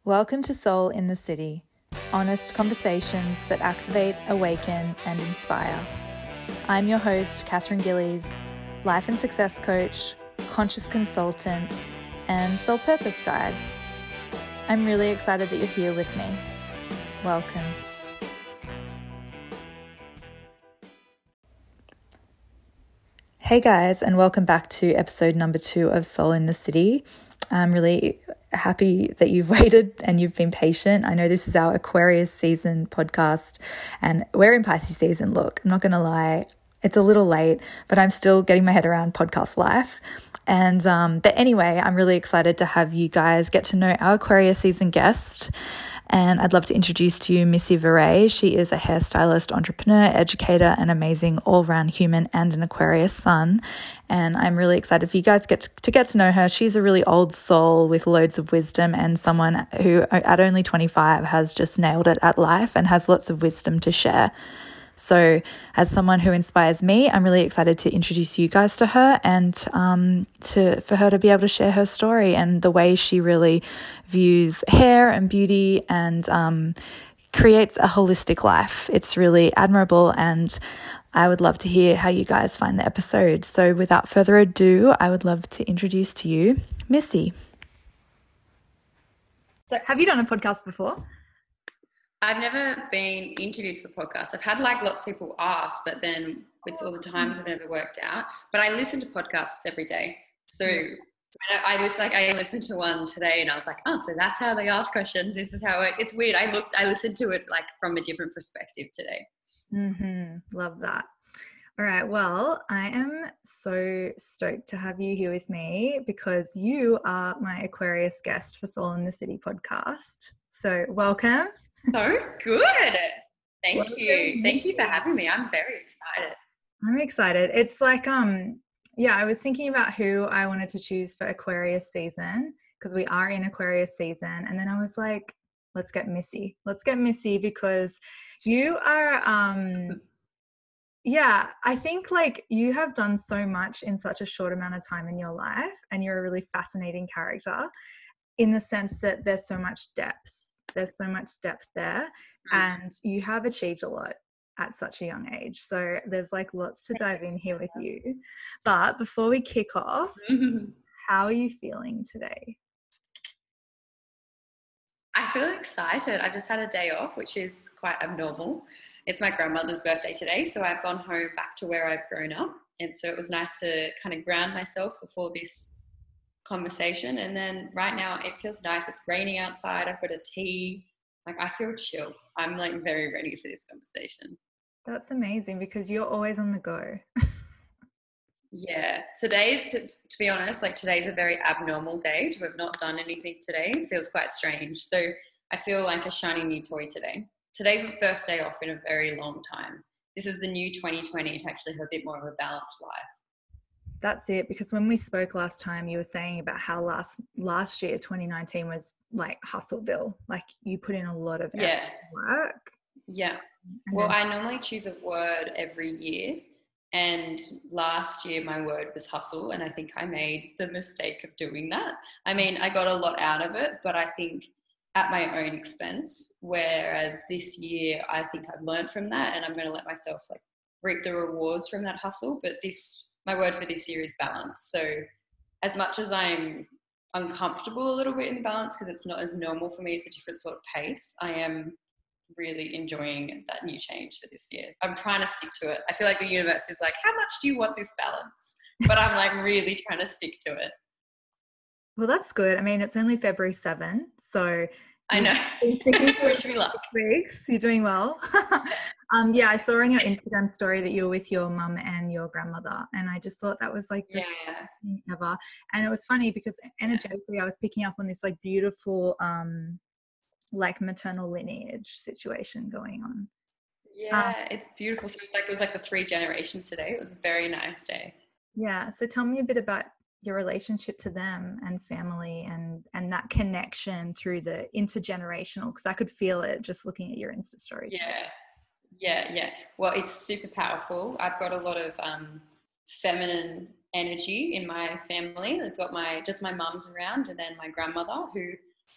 Welcome to Soul in the City, honest conversations that activate, awaken, and inspire. I'm your host, Catherine Gillies, life and success coach, conscious consultant, and soul purpose guide. I'm really excited that you're here with me. Welcome. Hey guys, and welcome back to episode number 2 of Soul in the City. I'm really happy that you've waited and you've been patient. I know this is our Aquarius season podcast and we're in Pisces season. Look, I'm not going to lie, it's a little late, but I'm still getting my head around podcast life. And but anyway, I'm really excited to have you guys get to know our Aquarius season guest. And I'd love to introduce to you Missy Verret. She is a hairstylist, entrepreneur, educator, and amazing all-round human and an Aquarius sun. And I'm really excited for you guys to get to know her. She's a really old soul with loads of wisdom and someone who at only 25 has just nailed it at life and has lots of wisdom to share. So as someone who inspires me, I'm really excited to introduce you guys to her and for her to be able to share her story and the way she really views hair and beauty and creates a holistic life. It's really admirable, and I would love to hear how you guys find the episode. So without further ado, I would love to introduce to you Missy. So have you done a podcast before? I've never been interviewed for podcasts. I've had lots of people ask, but then it's all the times have never worked out. But I listen to podcasts every day. So I listened to one today and I was like, oh, so that's how they ask questions. This is how it works. It's weird. I listened to it from a different perspective today. Love that. All right. Well, I am so stoked to have you here with me because you are my Aquarius guest for Soul in the City podcast. So welcome. So good. Thank you. Thank you for having me. I'm very excited. I'm excited. It's I was thinking about who I wanted to choose for Aquarius season because we are in Aquarius season. And then I was like, let's get Missy. Let's get Missy because you are, I think you have done so much in such a short amount of time in your life, and you're a really fascinating character in the sense that there's so much depth. There's so much depth there, and you have achieved a lot at such a young age. So there's lots to dive in here with you. But before we kick off, how are you feeling today? I feel excited. I've just had a day off, which is quite abnormal. It's my grandmother's birthday today, so I've gone home back to where I've grown up. And so it was nice to kind of ground myself before this conversation. And then right now it feels nice. It's raining outside. I've got a tea. I feel chill. I'm very ready for this conversation. That's amazing because you're always on the go. Yeah. Today, to be honest, today's a very abnormal day to have not done anything today. It feels quite strange. So I feel like a shiny new toy today. Today's my first day off in a very long time. This is the new 2020 to actually have a bit more of a balanced life. That's it, because when we spoke last time, you were saying about how last year, 2019, was Hustleville. You put in a lot of work. Yeah. Well, I normally choose a word every year. And last year my word was hustle. And I think I made the mistake of doing that. I mean, I got a lot out of it, but I think at my own expense. Whereas this year, I think I've learned from that and I'm going to let myself reap the rewards from that hustle. But my word for this year is balance. So as much as I'm uncomfortable a little bit in the balance because it's not as normal for me, it's a different sort of pace, I am really enjoying that new change for this year. I'm trying to stick to it. I feel like the universe is how much do you want this balance? But I'm really trying to stick to it. Well, that's good. I mean, it's only February 7, so I know. Wish me luck. Weeks. You're doing well. I saw on your Instagram story that you were with your mum and your grandmother, and I just thought that was the thing ever. And it was funny because energetically I was picking up on this beautiful maternal lineage situation going on. Yeah, it's beautiful. So there was the 3 generations today. It was a very nice day. Yeah. So tell me a bit about your relationship to them and family and that connection through the intergenerational, because I could feel it just looking at your Insta story. Yeah. Well, it's super powerful. I've got a lot of feminine energy in my family. I've got my mum's around, and then my grandmother, who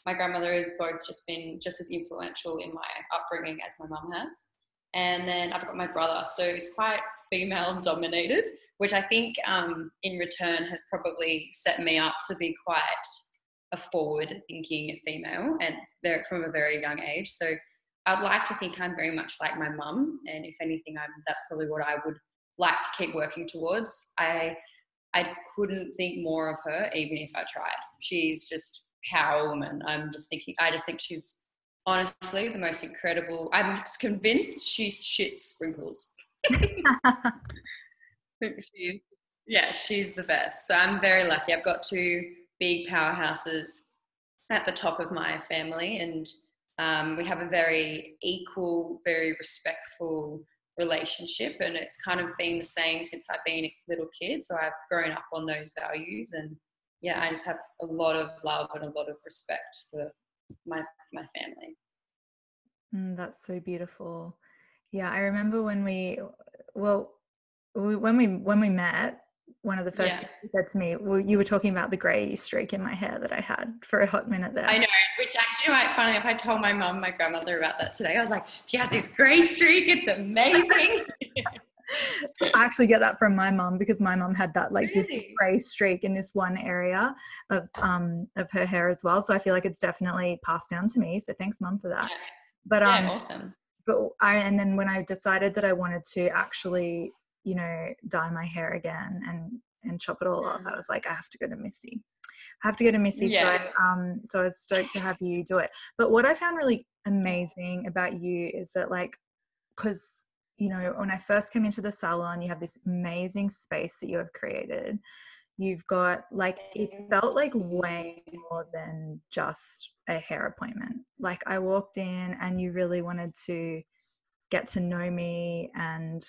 my grandmother has both just been just as influential in my upbringing as my mum has. And then I've got my brother. So it's quite female dominated, which I think in return has probably set me up to be quite a forward thinking female, and from a very young age. So I'd like to think I'm very much like my mum. And if anything, that's probably what I would like to keep working towards. I couldn't think more of her, even if I tried. She's just power woman. I just think she's honestly the most incredible. I'm just convinced she's shit sprinkles. She's the best. So I'm very lucky. I've got two big powerhouses at the top of my family, and we have a very equal, very respectful relationship, and it's kind of been the same since I've been a little kid. So I've grown up on those values, and I just have a lot of love and a lot of respect for my family. That's so beautiful. Yeah, I remember when we met, one of the first things you said to me, you were talking about the grey streak in my hair that I had for a hot minute there. I know, which funny enough, I told my grandmother about that today. I was like, she has this grey streak, it's amazing. I actually get that from my mum, because my mum had that this grey streak in this one area of her hair as well. So I feel like it's definitely passed down to me. So thanks, Mum, for that. Yeah. But awesome. But and then when I decided that I wanted to actually, dye my hair again and chop it all off, I was like, I have to go to Missy. Yeah. So I was stoked to have you do it. But what I found really amazing about you is that, because when I first came into the salon, you have this amazing space that you have created. You've got it felt like way more than just a hair appointment. I walked in and you really wanted to get to know me, and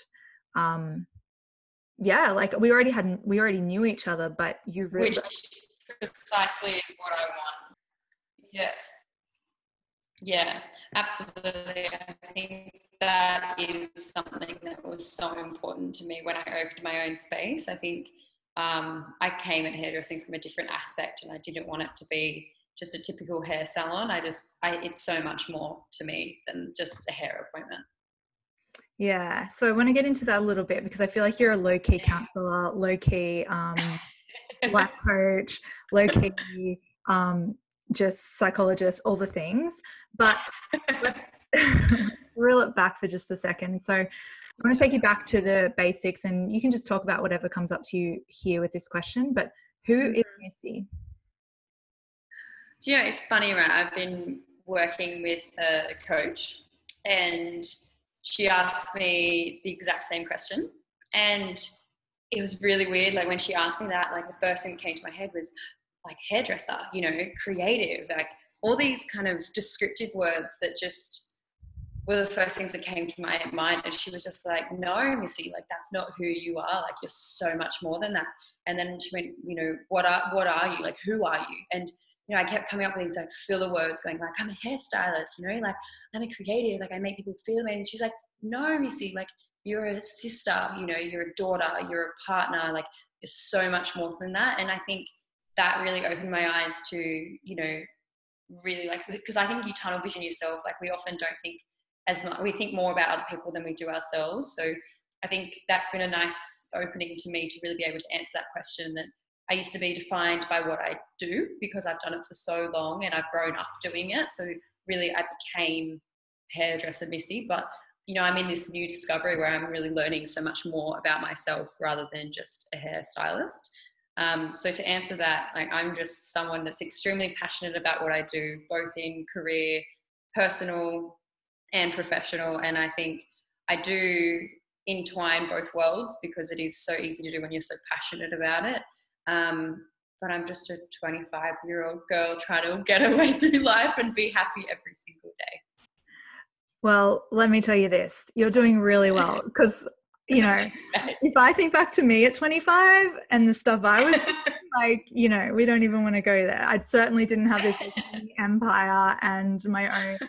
we already knew each other, but you really, which precisely is what I want. Yeah, absolutely. I think that is something that was so important to me when I opened my own space. I think I came at hairdressing from a different aspect, and I didn't want it to be just a typical hair salon. It's so much more to me than just a hair appointment. Yeah. So I want to get into that a little bit, because I feel like you're a low-key counselor, low-key life coach, low-key just psychologist, all the things. But let's reel it back for just a second. So I want to take you back to the basics, and you can just talk about whatever comes up to you here with this question. But who is Missy? Do you know, it's funny, right? I've been working with a coach, and she asked me the exact same question. And it was really weird. When she asked me that, the first thing that came to my head was hairdresser, creative, all these kind of descriptive words that just were the first things that came to my mind. And she was just like, no, Missy, that's not who you are. You're so much more than that. And then she went, what are you? Who are you? And, I kept coming up with these filler words, going I'm a hairstylist, I'm a creative, I make people feel amazing. And she's like, no, Missy, you're a sister, you're a daughter, you're a partner, you're so much more than that. And I think that really opened my eyes to, really because I think you tunnel vision yourself. We often don't think as much, we think more about other people than we do ourselves. So I think that's been a nice opening to me to really be able to answer that question, that I used to be defined by what I do because I've done it for so long and I've grown up doing it. So really I became hairdresser Missy, but I'm in this new discovery where I'm really learning so much more about myself rather than just a hairstylist. So to answer that, I'm just someone that's extremely passionate about what I do, both in career, personal and professional. And I think I do entwine both worlds because it is so easy to do when you're so passionate about it. But I'm just a 25-year-old girl trying to get her way through life and be happy every single day. Well, let me tell you this, you're doing really well, because, if I think back to me at 25 and the stuff I was doing, we don't even want to go there. I certainly didn't have this empire and my own,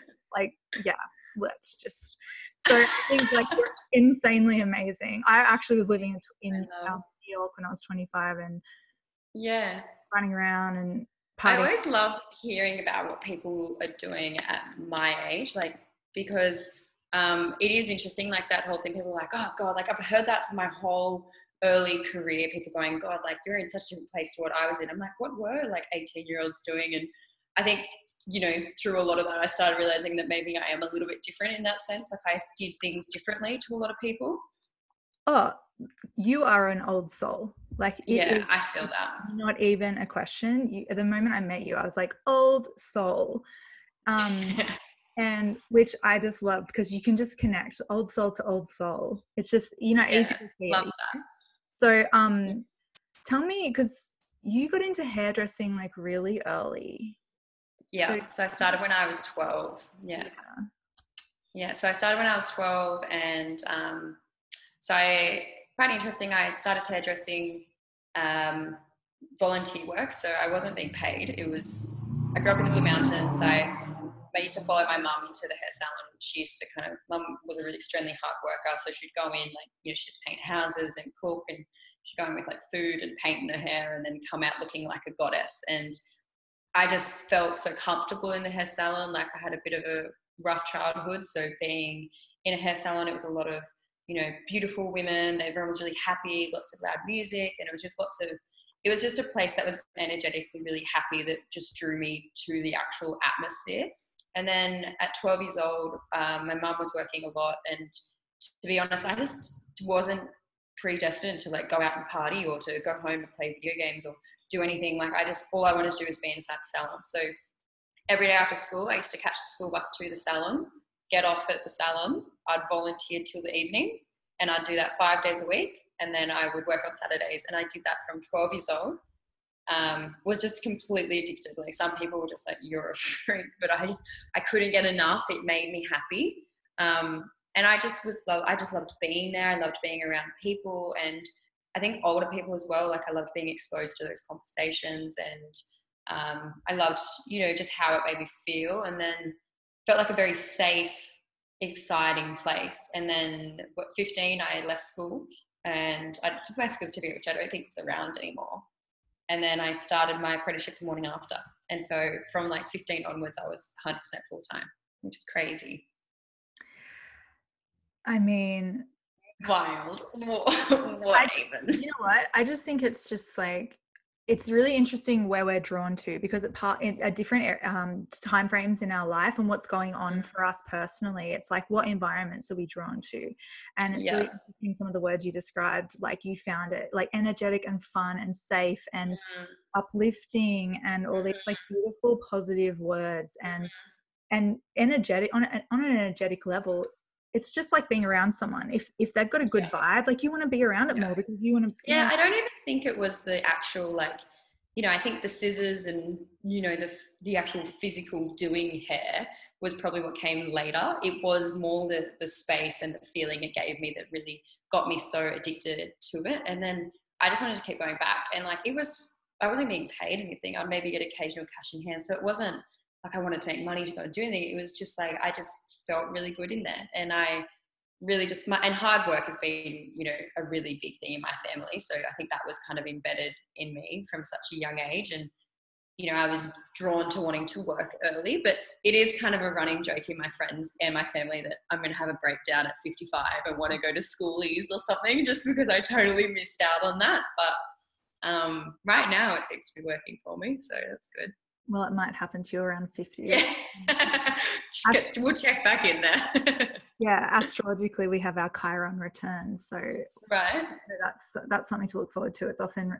let's just, so I think you're insanely amazing. I actually was living in New York when I was 25 and running around, and I always love hearing about what people are doing at my age, like, because it is interesting, like that whole thing. People are like, oh God, like I've heard that for my whole early career. People going, God, like you're in such a different place to what I was in. I'm like, what were like 18-year-olds doing? And I think, you know, through a lot of that, I started realizing that maybe I am a little bit different in that sense. Like I did things differently to a lot of people. Oh, you are an old soul. Like yeah, I feel that. Not even a question. At the moment I met you, I was like, old soul. And which I just love because you can just connect old soul to old soul. It's just, you know, easy to see love it. That. So tell me, because you got into hairdressing like really early. Yeah, so I started when I was 12. Yeah, so I started when I was 12, and quite interesting, I started hairdressing volunteer work, so I wasn't being paid. I grew up in the Blue Mountains. I used to follow my mum into the hair salon. She used to mum was a really extremely hard worker, so she'd go in, like, you know, she'd just paint houses and cook, and she'd go in with like food and paint in her hair and then come out looking like a goddess. And I just felt so comfortable in the hair salon. Like I had a bit of a rough childhood, so being in a hair salon, it was a lot of, you know, beautiful women. Everyone was really happy, lots of loud music, and it was just a place that was energetically really happy, that just drew me to the actual atmosphere. And then at 12 years old, my mum was working a lot, and to be honest, I just wasn't predestined to like go out and party or to go home and play video games or do anything. Like all I wanted to do was be inside the salon. So every day after school, I used to catch the school bus to the salon, get off at the salon. I'd volunteer till the evening, and I'd do that 5 days a week. And then I would work on Saturdays, and I did that from 12 years old. Was just completely addicted. Like some people were just like, you're a freak, but I couldn't get enough. It made me happy. And I just loved being there. I loved being around people, and I think older people as well. Like I loved being exposed to those conversations, and I loved, you know, just how it made me feel, and then felt like a very safe, exciting place. And then 15, I left school and I took my school certificate, which I don't think is around anymore. And then I started my apprenticeship the morning after. And so from like 15 onwards, I was 100% full time, which is crazy. I mean, wild. What even? You know what? I just think it's just like, it's really interesting where we're drawn to, because at different time frames in our life and what's going on for us personally, it's like, what environments are we drawn to? And it's really interesting, some of the words you described, like you found it like energetic and fun and safe and uplifting and all these like beautiful positive words and energetic on an energetic level. It's just like being around someone. If they've got a good vibe, like you want to be around it more because you want to. Yeah, I don't even think it was the actual, like, you know, I think the scissors and, you know, the actual physical doing hair was probably what came later. It was more the space and the feeling it gave me that really got me so addicted to it. And then I just wanted to keep going back. And like I wasn't being paid anything. I'd maybe get occasional cash in hand. So it wasn't like I wanted to make money to go do anything. It was just like I just felt really good in there. And I really and hard work has been, you know, a really big thing in my family. So I think that was kind of embedded in me from such a young age. And, you know, I was drawn to wanting to work early, but it is kind of a running joke in my friends and my family that I'm going to have a breakdown at 55 and want to go to schoolies or something, just because I totally missed out on that. But right now it seems to be working for me. So that's good. Well, it might happen to you around 50. Yeah. We'll check back in there. Yeah, astrologically we have our Chiron return, so that's something to look forward to. It's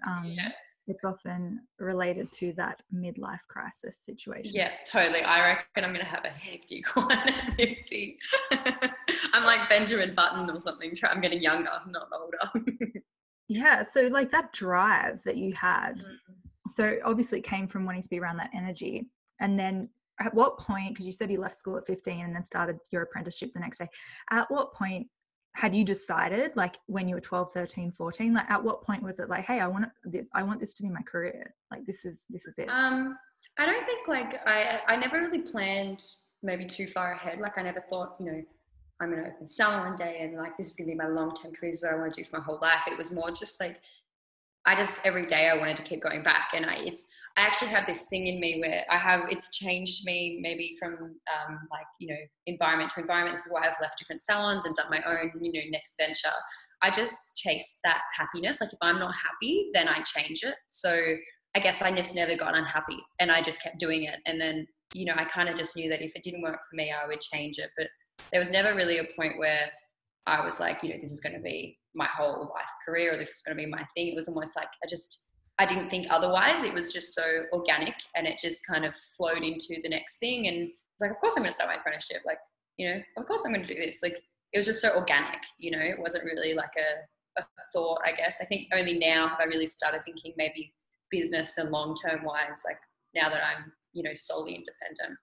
often related to that midlife crisis situation. Yeah, totally. I reckon I'm going to have a hectic one at 50. I'm like Benjamin Button or something. I'm getting younger, not older. Yeah, so like that drive that you had, so obviously it came from wanting to be around that energy. And then at what point, because you said you left school at 15 and then started your apprenticeship the next day, at what point had you decided, like when you were 12, 13, 14, like at what point was it like, hey, I want this to be my career, like this is it? I don't think, like, I never really planned maybe too far ahead. Like I never thought, you know, I'm going to open a salon one day and like this is going to be my long-term career, is what I want to do for my whole life. It was more just like I just, every day I wanted to keep going back. And I actually have this thing in me where it's changed me maybe from like, you know, environment to environment. This is why I've left different salons and done my own, you know, next venture. I just chase that happiness. Like if I'm not happy, then I change it. So I guess I just never got unhappy and I just kept doing it. And then, you know, I kind of just knew that if it didn't work for me, I would change it. But there was never really a point where I was like, you know, this is going to be my whole life career, or this is going to be my thing. It was almost like I didn't think otherwise. It was just so organic and it just kind of flowed into the next thing. And it's like, of course I'm going to start my apprenticeship. Like, you know, of course I'm going to do this. Like, it was just so organic, you know, it wasn't really like a thought, I guess. I think only now have I really started thinking maybe business and long-term wise, like now that I'm, you know, solely independent.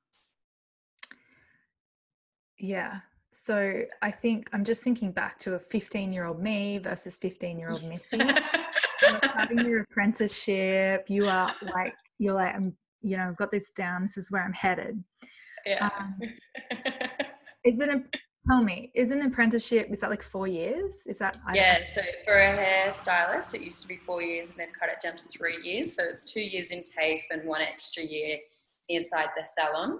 Yeah. So I think I'm just thinking back to a 15-year-old me versus 15-year-old Missy. You're starting your apprenticeship. You're like, I'm, you know, I've got this down. This is where I'm headed. Yeah. Tell me, is an apprenticeship, is that like 4 years? Is that? Yeah, so for a hairstylist, it used to be 4 years and they've cut it down to 3 years. So it's 2 years in TAFE and 1 extra year inside the salon.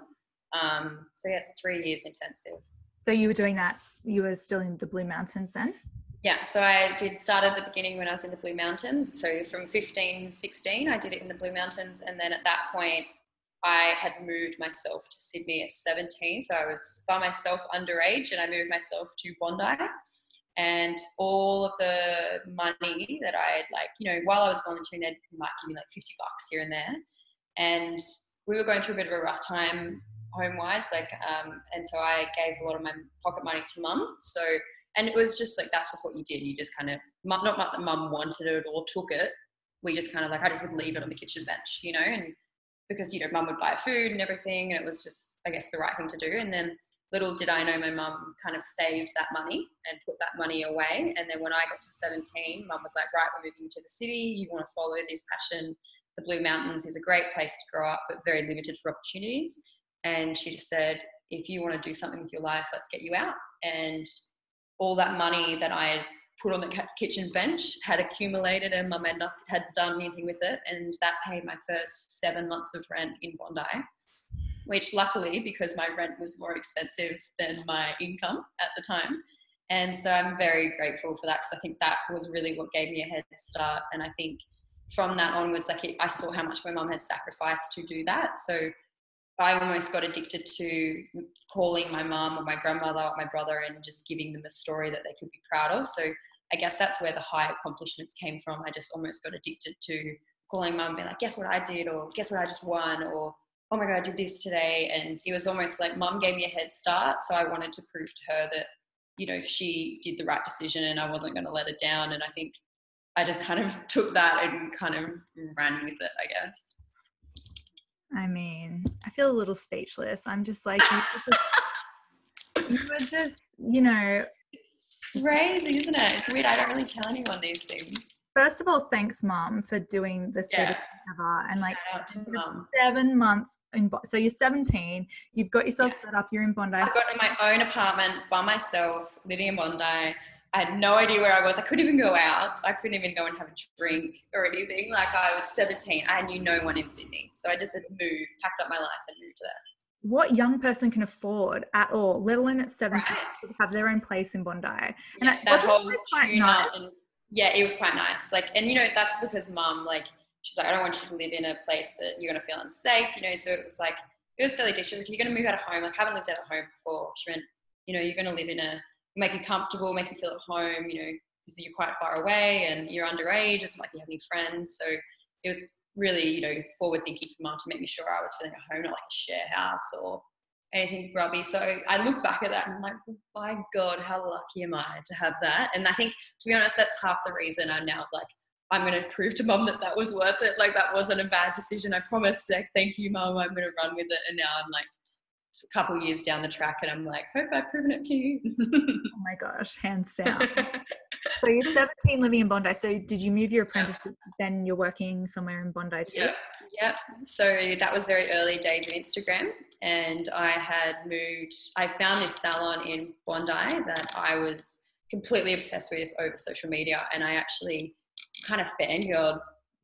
So yeah, it's 3 years intensive. So you were doing that, you were still in the Blue Mountains then? Yeah, so I did start at the beginning when I was in the Blue Mountains. So from 15, 16, I did it in the Blue Mountains. And then at that point, I had moved myself to Sydney at 17. So I was by myself underage and I moved myself to Bondi. And all of the money that I had, like, you know, while I was volunteering, they'd might give me like $50 here and there. And we were going through a bit of a rough time home-wise, like, and so I gave a lot of my pocket money to mum. So, and it was just like, that's just what you did. You just kind of, not that mum wanted it or took it. We just kind of like, I just would leave it on the kitchen bench, you know, and because, you know, mum would buy food and everything. And it was just, I guess, the right thing to do. And then little did I know my mum kind of saved that money and put that money away. And then when I got to 17, mum was like, right, we're moving to the city. You want to follow this passion. The Blue Mountains is a great place to grow up, but very limited for opportunities. And she just said, if you want to do something with your life, let's get you out. And all that money that I had put on the kitchen bench had accumulated and mum had done anything with it. And that paid my first 7 months of rent in Bondi, which luckily, because my rent was more expensive than my income at the time. And so I'm very grateful for that, because I think that was really what gave me a head start. And I think from that onwards, like I saw how much my mum had sacrificed to do that. So I almost got addicted to calling my mum or my grandmother or my brother and just giving them a story that they could be proud of. So I guess that's where the high accomplishments came from. I just almost got addicted to calling mum and being like, guess what I did, or guess what I just won, or oh my God, I did this today. And it was almost like mum gave me a head start. So I wanted to prove to her that, you know, she did the right decision and I wasn't going to let her down. And I think I just kind of took that and kind of ran with it, I guess. I mean, I feel a little speechless. I'm just like, you were just, you know. It's crazy, isn't it? It's weird. I don't really tell anyone these things. First of all, thanks, Mum, for doing this Yeah. together. And like 7 months so you're 17, you've got yourself set up, you're in Bondi. I got in my own apartment by myself, living in Bondi. I had no idea where I was. I couldn't even go out. I couldn't even go and have a drink or anything. Like, I was 17. I knew no one in Sydney. So I just had moved, packed up my life and moved to there. What young person can afford at all, let alone at 17, to have their own place in Bondi? And yeah, that whole tune-up, and yeah, it was quite nice. Like, and you know, that's because mum, like, she's like, I don't want you to live in a place that you're going to feel unsafe, you know. So it was like, it was fairly deep. She's like, you're going to move out of home. Like, I haven't lived out of home before. She went, you know, you're going to live in make you comfortable, make you feel at home, you know, because you're quite far away and you're underage. It's not like you have any friends. So it was really, you know, forward thinking for mum to make me sure I was feeling at home, not like a share house or anything grubby. So I look back at that and I'm like, oh my God, how lucky am I to have that? And I think, to be honest, that's half the reason I'm now like, I'm going to prove to mum that was worth it. Like, that wasn't a bad decision. I promise. Like, thank you, mum. I'm going to run with it. And now I'm like, a couple of years down the track and I'm like, hope I've proven it to you. Oh my gosh, hands down. So you're 17 living in Bondi. So did you move your apprenticeship, then you're working somewhere in Bondi too? Yep. So that was very early days of Instagram, and I found this salon in Bondi that I was completely obsessed with over social media, and I actually kind of fangirled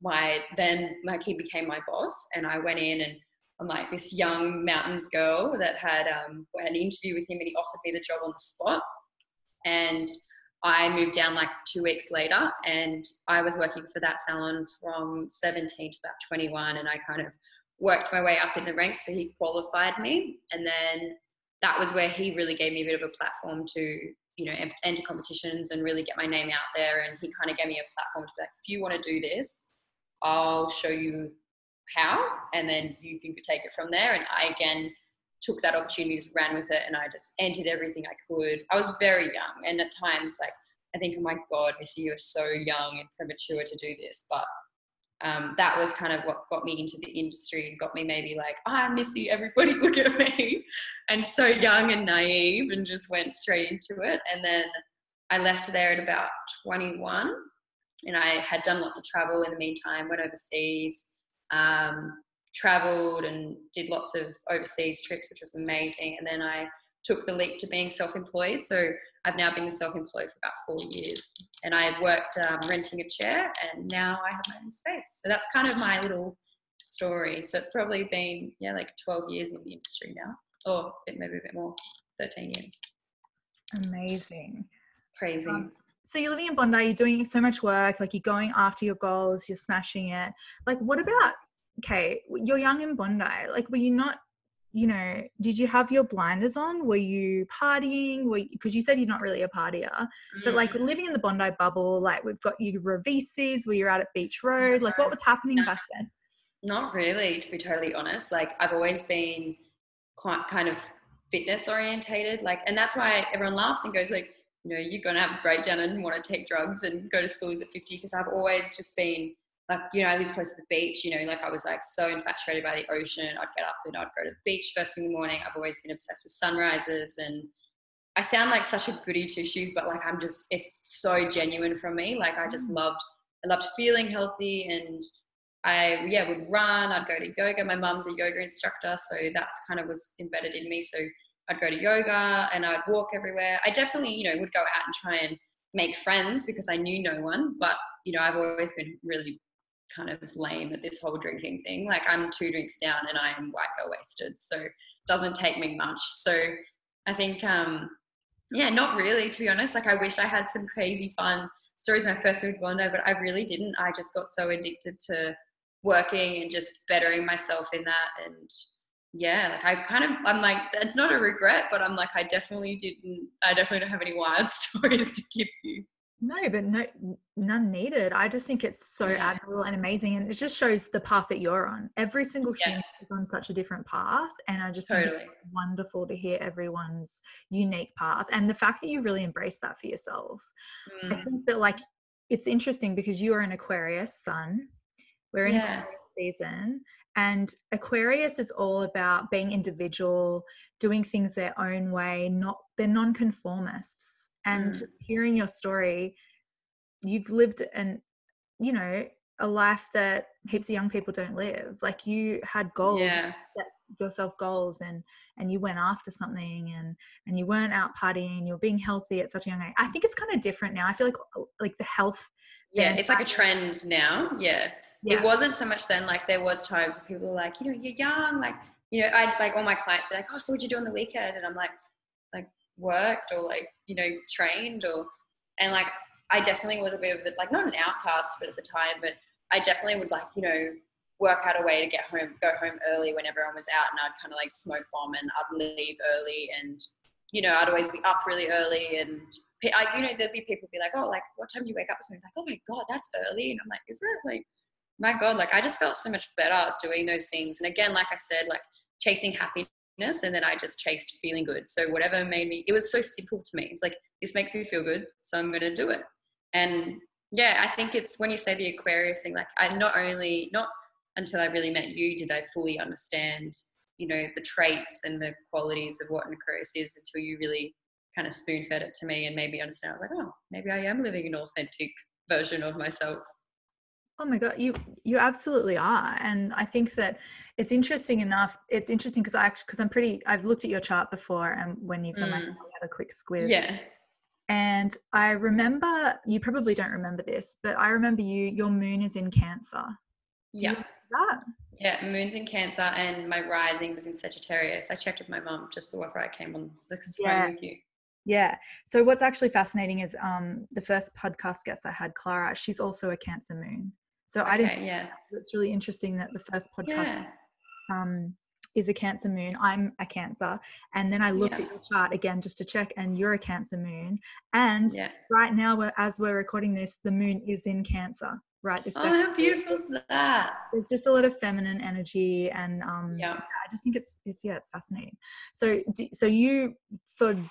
he became my boss, and I went in, and I'm like this young mountains girl that had an interview with him, and he offered me the job on the spot. And I moved down like 2 weeks later, and I was working for that salon from 17 to about 21, and I kind of worked my way up in the ranks. So he qualified me, and then that was where he really gave me a bit of a platform to, enter competitions and really get my name out there. And he kind of gave me a platform to be like, if you want to do this, I'll show you how, and then you can take it from there. And I, again, took that opportunity, just ran with it, and I just entered everything I could. I was very young, and at times, like, I think, oh my God, Missy, you're so young and premature to do this. But that was kind of what got me into the industry and got me maybe like, Missy, everybody look at me, and so young and naive, and just went straight into it. And then I left there at about 21, and I had done lots of travel in the meantime, went overseas, traveled and did lots of overseas trips, which was amazing. And then I took the leap to being self-employed. So I've now been self-employed for about 4 years, and I've worked renting a chair, and now I have my own space. So that's kind of my little story. So it's probably been, like 12 years in the industry now, or maybe a bit more, 13 years. Amazing. Crazy. So you're living in Bondi, you're doing so much work, like you're going after your goals, you're smashing it. Like, what about, okay, you're young in Bondi, like, were you not, did you have your blinders on? Were you partying? Because you said you're not really a partier, but like living in the Bondi bubble, like we've got you VCs where you're out at Beach Road, like what was happening back then? Not really, to be totally honest. Like, I've always been quite kind of fitness orientated, like, and that's why everyone laughs and goes like, you're going to have a breakdown and want to take drugs and go to schools at 50, because I've always just been like, I live close to the beach, like I was like so infatuated by the ocean. I'd get up and I'd go to the beach first thing in the morning. I've always been obsessed with sunrises, and I sound like such a goody two shoes, but like it's so genuine from me. Like I loved feeling healthy, and I would run. I'd go to yoga. My mum's a yoga instructor, so that's kind of was embedded in me. So I'd go to yoga and I'd walk everywhere. I definitely, would go out and try and make friends because I knew no one. But, I've always been really kind of lame at this whole drinking thing. Like I'm 2 drinks down and I am white girl wasted. So it doesn't take me much. So I think, not really, to be honest. Like I wish I had some crazy fun stories when I first moved to Bondi, but I really didn't. I just got so addicted to working and just bettering myself in that. And like I'm like, it's not a regret, but I'm like, I definitely don't have any wild stories to give you. No, but none needed. I just think it's so admirable and amazing, and it just shows the path that you're on. Every single human is on such a different path, and I just think it's wonderful to hear everyone's unique path, and the fact that you really embrace that for yourself. I think that like it's interesting because you are an Aquarius sun. We're in Aquarius season, and Aquarius is all about being individual, doing things their own way. They're non-conformists. And just hearing your story, you've lived a life that heaps of young people don't live. Like you had goals, set yourself goals, and you went after something, and you weren't out partying. You were being healthy at such a young age. I think it's kind of different now. I feel like the health. Yeah, it's like a trend now. Yeah. It wasn't so much then. Like there was times where people were like, you're young. Like, I'd like all my clients be like, oh, so what'd you do on the weekend? And I'm like worked or like, trained and like, I definitely was a bit of it, like not an outcast, but at the time, but I definitely would like, work out a way to go home early when everyone was out, and I'd kind of like smoke bomb and I'd leave early, and, I'd always be up really early, and there'd be people be like, oh, like what time do you wake up this morning? Like, oh my God, that's early. And I'm like, is it? Like, my God, like I just felt so much better doing those things. And again, like I said, like chasing happiness, and then I just chased feeling good. So whatever made me, it was so simple to me. It's like, this makes me feel good, so I'm going to do it. And I think it's when you say the Aquarius thing, like not until I really met you did I fully understand, the traits and the qualities of what an Aquarius is, until you really kind of spoon fed it to me and made me understand. I was like, oh, maybe I am living an authentic version of myself. Oh my God, you absolutely are. And I think that it's interesting because I've looked at your chart before, and when you've done I had a quick squiz. Yeah. And I remember, you probably don't remember this, but I remember your moon is in Cancer. Do you Yeah. remember that? Yeah, moon's in Cancer and my rising was in Sagittarius. I checked with my mum just before I came on the phone with you. Yeah. So what's actually fascinating is the first podcast guest I had, Clara, she's also a Cancer moon. So I didn't. Yeah. It's really interesting that the first podcast Yeah. is a Cancer moon. I'm a Cancer, and then I looked at your chart again just to check, and you're a Cancer moon. And right now, as we're recording this, the moon is in Cancer. Right. How beautiful is that? There's just a lot of feminine energy, and I just think it's fascinating. So you sort of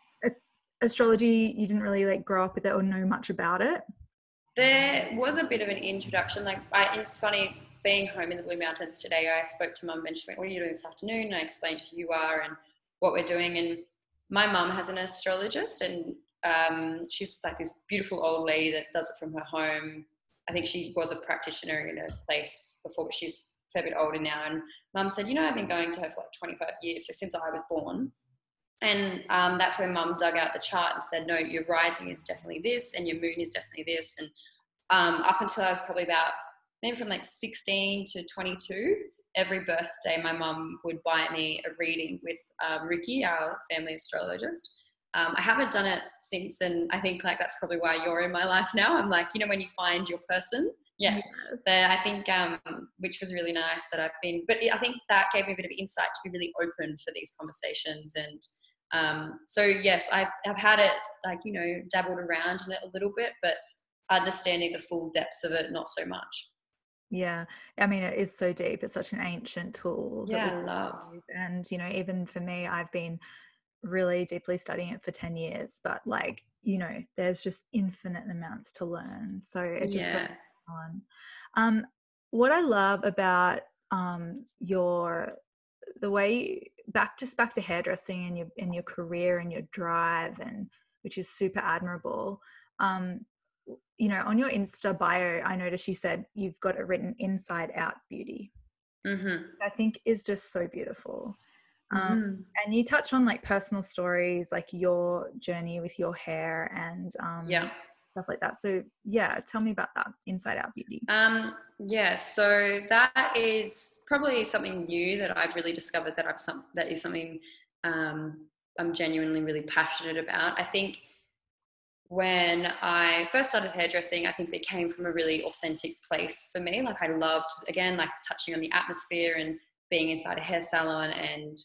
astrology, you didn't really like grow up with it or know much about it? There was a bit of an introduction. Like, it's funny being home in the Blue Mountains today. I spoke to Mum and she went, "What are you doing this afternoon?" And I explained who you are and what we're doing. And my mum has an astrologist, and she's like this beautiful old lady that does it from her home. I think she was a practitioner in a place before, but she's a fair bit older now. And Mum said, I've been going to her for like 25 years, so since I was born. And that's where Mum dug out the chart and said, no, your rising is definitely this and your moon is definitely this. And up until I was probably about maybe from like 16 to 22, every birthday my mum would buy me a reading with Ricky, our family astrologist. I haven't done it since, and I think like that's probably why you're in my life now. I'm like, when you find your person. Yeah. Yes. So I think, which was really nice that I've been, but I think that gave me a bit of insight to be really open for these conversations. And so yes, I've had it like, dabbled around in it a little bit, but understanding the full depths of it, not so much. Yeah. I mean, it is so deep. It's such an ancient tool. Yeah, I love. And, even for me, I've been really deeply studying it for 10 years, but like, there's just infinite amounts to learn. So it just goes on. What I love about the way back to hairdressing and your career and your drive, and which is super admirable. On your Insta bio, I noticed you said you've got it written Inside Out Beauty. Mm-hmm. I think is just so beautiful. And you touch on like personal stories, like your journey with your hair and stuff like that. So yeah, tell me about that Inside Out Beauty. So that is probably something new that I've really discovered that is something I'm genuinely really passionate about. I think when I first started hairdressing, I think it came from a really authentic place for me. Like I loved, again, like touching on the atmosphere and being inside a hair salon and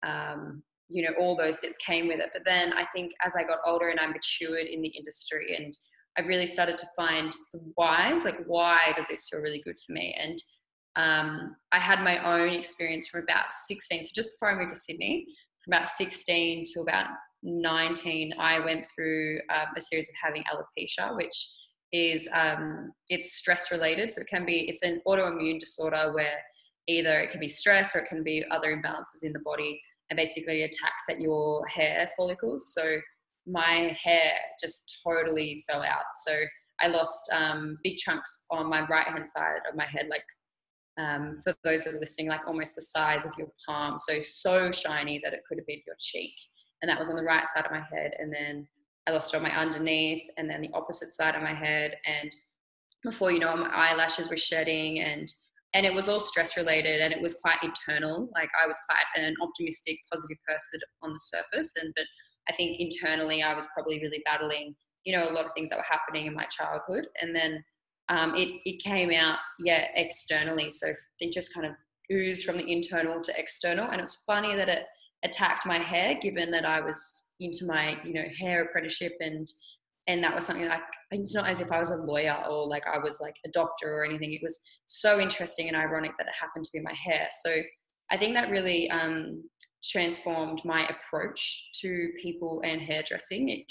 all those things came with it. But then I think as I got older and I matured in the industry, and I've really started to find the whys, like why does this feel really good for me? And I had my own experience from about 16, so just before I moved to Sydney, from about 16 to about 19, I went through a series of having alopecia, which is it's stress related. So it's an autoimmune disorder where either it can be stress or it can be other imbalances in the body, and basically attacks at your hair follicles. So my hair just totally fell out. So I lost big chunks on my right hand side of my head, like for those that are listening, like almost the size of your palm. So shiny that it could have been your cheek. And that was on the right side of my head. And then I lost it on my underneath, and then the opposite side of my head. And before you know it, my eyelashes were shedding, and it was all stress related, and it was quite internal. Like I was quite an optimistic, positive person on the surface. But I think internally I was probably really battling, a lot of things that were happening in my childhood. And then it came out, externally. So it just kind of oozed from the internal to external. And it's funny that it attacked my hair, given that I was into my, hair apprenticeship, and that was something like, it's not as if I was a lawyer or like I was like a doctor or anything. It was so interesting and ironic that it happened to be my hair. So I think that really transformed my approach to people and hairdressing. It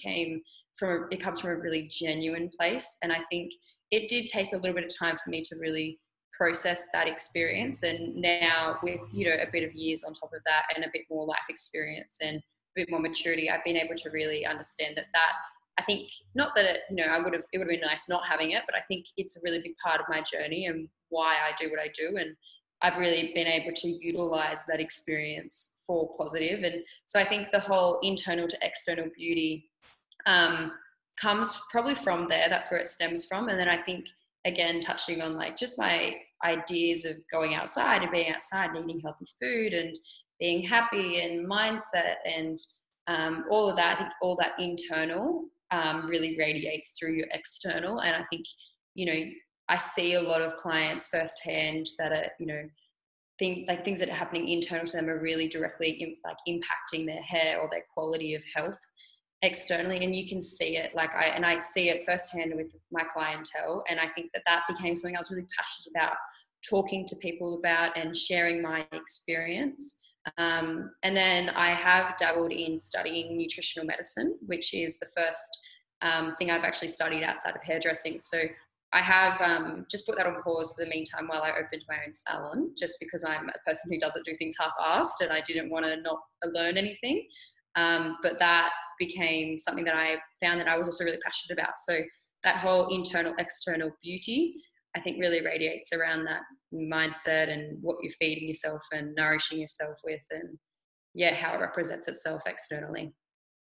comes from a really genuine place. And I think it did take a little bit of time for me to really process that experience. And now with, a bit of years on top of that and a bit more life experience and a bit more maturity, I've been able to really understand that I think, not that it would have been nice not having it, but I think it's a really big part of my journey and why I do what I do. And I've really been able to utilize that experience for positive. And so I think the whole internal to external beauty comes probably from there. That's where it stems from. And then I think, again, touching on like just my ideas of going outside and being outside and eating healthy food and being happy and mindset and all of that. I think all that internal really radiates through your external. And I think, you know, I see a lot of clients firsthand that are, you know, things that are happening internal to them are really directly impacting their hair or their quality of health externally. And you can see it, I see it firsthand with my clientele. And I think that became something I was really passionate about talking to people about and sharing my experience. And then I have dabbled in studying nutritional medicine, which is the first thing I've actually studied outside of hairdressing. So I have just put that on pause for the meantime while I opened my own salon, just because I'm a person who doesn't do things half-assed and I didn't want to not learn anything. But that became something that I found that I was also really passionate about. So that whole internal, external beauty, I think really radiates around that mindset and what you're feeding yourself and nourishing yourself with, and yeah, how it represents itself externally.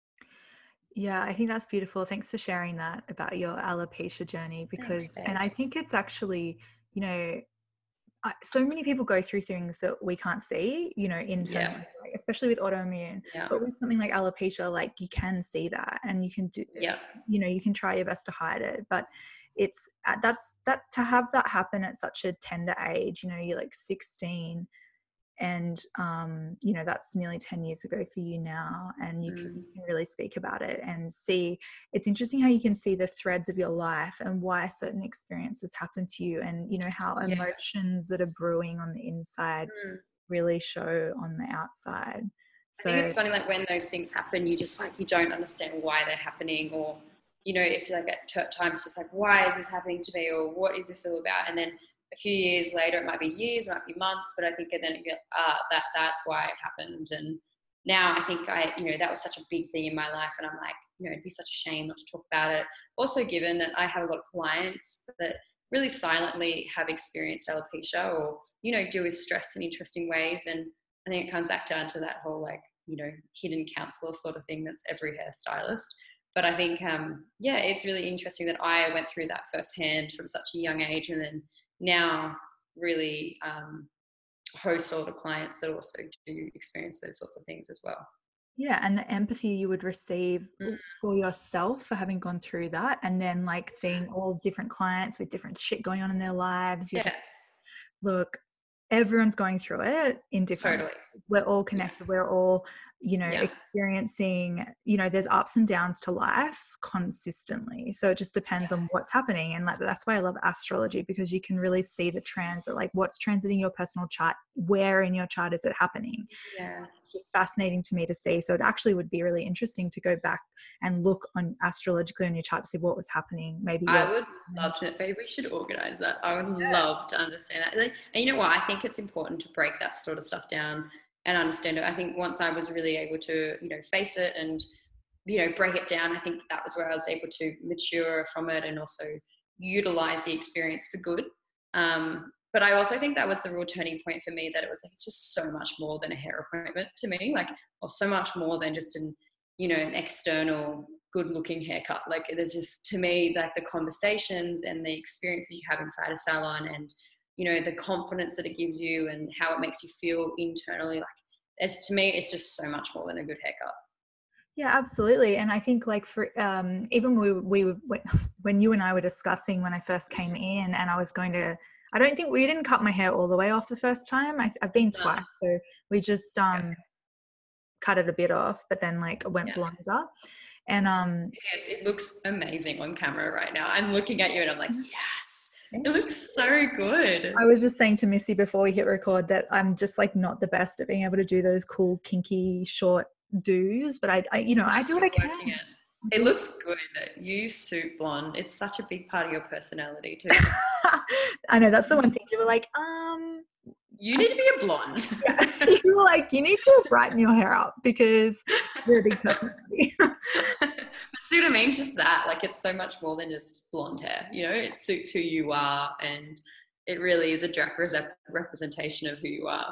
Yeah, I think that's beautiful. Thanks for sharing that about your alopecia journey, because, Thanks, and I think it's actually, you know, so many people go through things that we can't see, you know, internally, like, especially with autoimmune, but with something like alopecia, like you can see that and you can do, you know, you can try your best to hide it, but it's that to have that happen at such a tender age, you know, you're like 16, and you know, that's nearly 10 years ago for you now, and you can really speak about it and see. It's interesting how you can see the threads of your life and why certain experiences happen to you, and you know how emotions that are brewing on the inside really show on the outside. So I think it's funny, like when those things happen, you just like, you don't understand why they're happening, or you know, if like at times just like, why is this happening to me, or what is this all about? And then a few years later, it might be years, it might be months, but I think then you get, that's why it happened. And now I think you know, that was such a big thing in my life, and I'm like, you know, it'd be such a shame not to talk about it. Also, given that I have a lot of clients that really silently have experienced alopecia, or you know, deal with stress in interesting ways, and I think it comes back down to that whole like, you know, hidden counselor sort of thing that's every hairstylist. But I think, yeah, it's really interesting that I went through that firsthand from such a young age, and then now really host all the clients that also do experience those sorts of things as well. Yeah, and the empathy you would receive for yourself for having gone through that, and then like seeing all different clients with different shit going on in their lives. You're just, look, everyone's going through it in different ways. We're all connected. We're all, you know, experiencing, you know, there's ups and downs to life consistently. So it just depends on what's happening. And like, that's why I love astrology, because you can really see the transit, like what's transiting your personal chart, where in your chart is it happening. It's just fascinating to me to see. So it actually would be really interesting to go back and look on astrologically on your chart to see what was happening. Maybe I would love to. Maybe we should organize that. I would love to understand that. And you know what? I think it's important to break that sort of stuff down and understand it. I think once I was really able to, you know, face it and, you know, break it down, I think that was where I was able to mature from it and also utilize the experience for good. But I also think that was the real turning point for me, that it was like, it's just so much more than a hair appointment to me, like, or so much more than just an, you know, an external good looking haircut. Like there's just, to me, like the conversations and the experiences you have inside a salon, and you know, the confidence that it gives you and how it makes you feel internally, like it's, to me, it's just so much more than a good haircut. Yeah, absolutely. And I think like for even when you and I were discussing when I first came in, and I was going to, I don't think we didn't cut my hair all the way off the first time. I've been twice, so we just cut it a bit off, but then like went blonder. And yes, it looks amazing on camera right now. I'm looking at you and I'm like, yes, it looks so good. I was just saying to Missy before we hit record that I'm just like not the best at being able to do those cool kinky short do's, but I you know, I do what I can. It looks good. You suit blonde. It's such a big part of your personality too. I know, that's the one thing you were like, you need to be a blonde. You were like, you need to brighten your hair up because you're a big personality. But see what I mean? Just that, like, it's so much more than just blonde hair. You know, it suits who you are, and it really is a direct representation of who you are.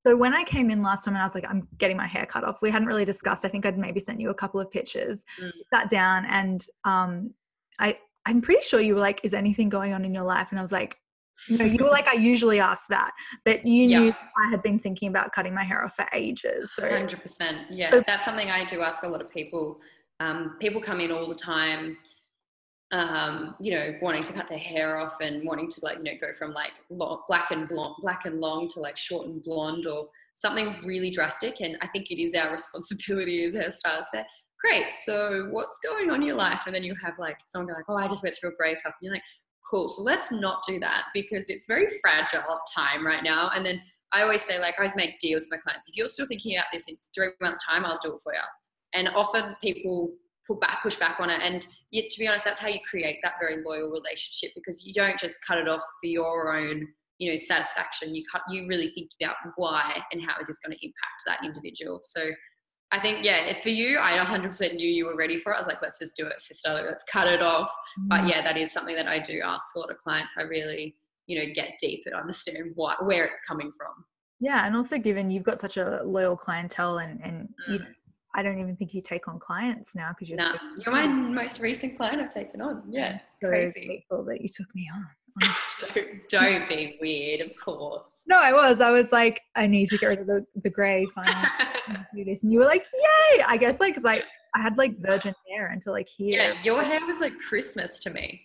So when I came in last time and I was like, I'm getting my hair cut off, we hadn't really discussed. I think I'd maybe sent you a couple of pictures. Sat down and I'm pretty sure you were like, is anything going on in your life? And I was like, no, you were like, I usually ask that. But you knew I had been thinking about cutting my hair off for ages. So 100%. Yeah, that's something I do ask a lot of people. People come in all the time, wanting to cut their hair off and wanting to go from like black and long to like short and blonde or something really drastic. And I think it is our responsibility as hairstylists that, great, so what's going on in your life? And then you have like someone go like, oh, I just went through a breakup. And you're like, cool, so let's not do that because it's very fragile time right now. And then I always say, like, I always make deals with my clients. If you're still thinking about this in 3 months' time, I'll do it for you. And often people push back on it. And yet, to be honest, that's how you create that very loyal relationship, because you don't just cut it off for your own, satisfaction. You really think about why and how is this going to impact that individual. So I think, for you, I 100% knew you were ready for it. I was like, let's just do it, sister. Let's cut it off. But yeah, that is something that I do ask a lot of clients. I really, get deep and understand where it's coming from. Yeah. And also given you've got such a loyal clientele and I don't even think you take on clients now because you're my most recent client I've taken on. Yeah, it's so crazy. Grateful that you took me on. Don't be weird, of course. No, I was like, I need to get rid of the grey finally. Do this, and you were like, yay! I guess like because I had like virgin hair until like here. Yeah, your hair was like Christmas to me.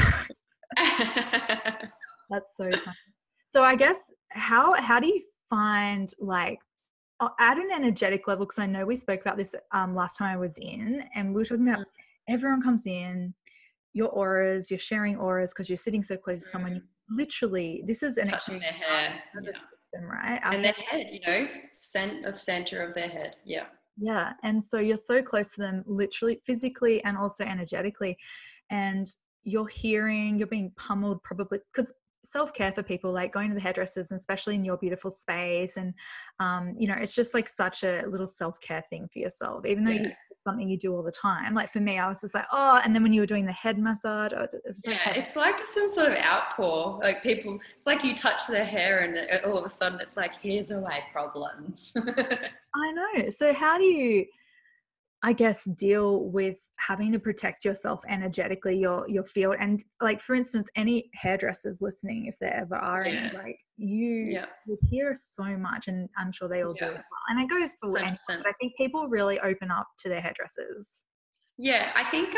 That's so funny. So I guess how do you find like at an energetic level, because I know we spoke about this last time I was in, and we were talking about everyone comes in, your auras, you're sharing auras because you're sitting so close to someone. You literally, this is an touching their hair, the system, right? And their head, center of their head, yeah. Yeah, and so you're so close to them, literally, physically, and also energetically, and you're being pummeled probably because self-care for people, like going to the hairdressers, and especially in your beautiful space, and it's just like such a little self-care thing for yourself, even though it's something you do all the time. Like for me, I was just like, oh, and then when you were doing the head massage, it's like some sort of outpour. Like people, it's like you touch their hair and all of a sudden it's like, here's away problems. I know. So how do you, I guess, deal with having to protect yourself energetically, your field? And like, for instance, any hairdressers listening, if there ever are any, like you hear so much, and I'm sure they all do as well. And it goes for anyone, but I think people really open up to their hairdressers. Yeah, I think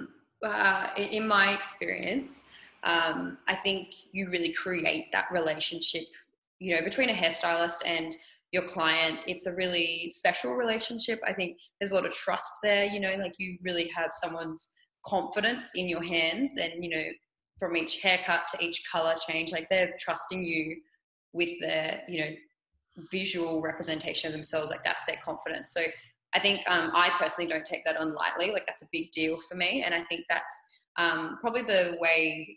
in my experience, I think you really create that relationship, between a hairstylist and your client. It's a really special relationship. I think there's a lot of trust there, like you really have someone's confidence in your hands, and, from each haircut to each color change, like they're trusting you with their, visual representation of themselves. Like that's their confidence. So I think I personally don't take that on lightly. Like that's a big deal for me. And I think that's probably the way,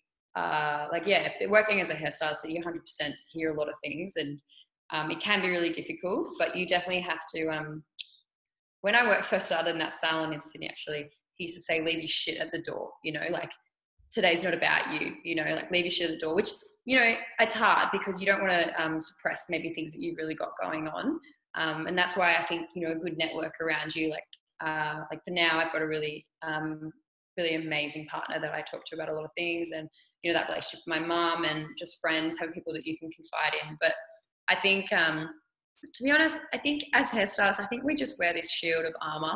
working as a hairstylist, you 100% hear a lot of things, and it can be really difficult, but you definitely have to, when I first started in that salon in Sydney, actually, he used to say, leave your shit at the door, like today's not about you, like leave your shit at the door, which, it's hard because you don't want to suppress maybe things that you've really got going on. And that's why I think, a good network around you, like for now, I've got a really, really amazing partner that I talk to about a lot of things, and, that relationship with my mom and just friends, having people that you can confide in. But I think, to be honest, I think as hairstylists, I think we just wear this shield of armor.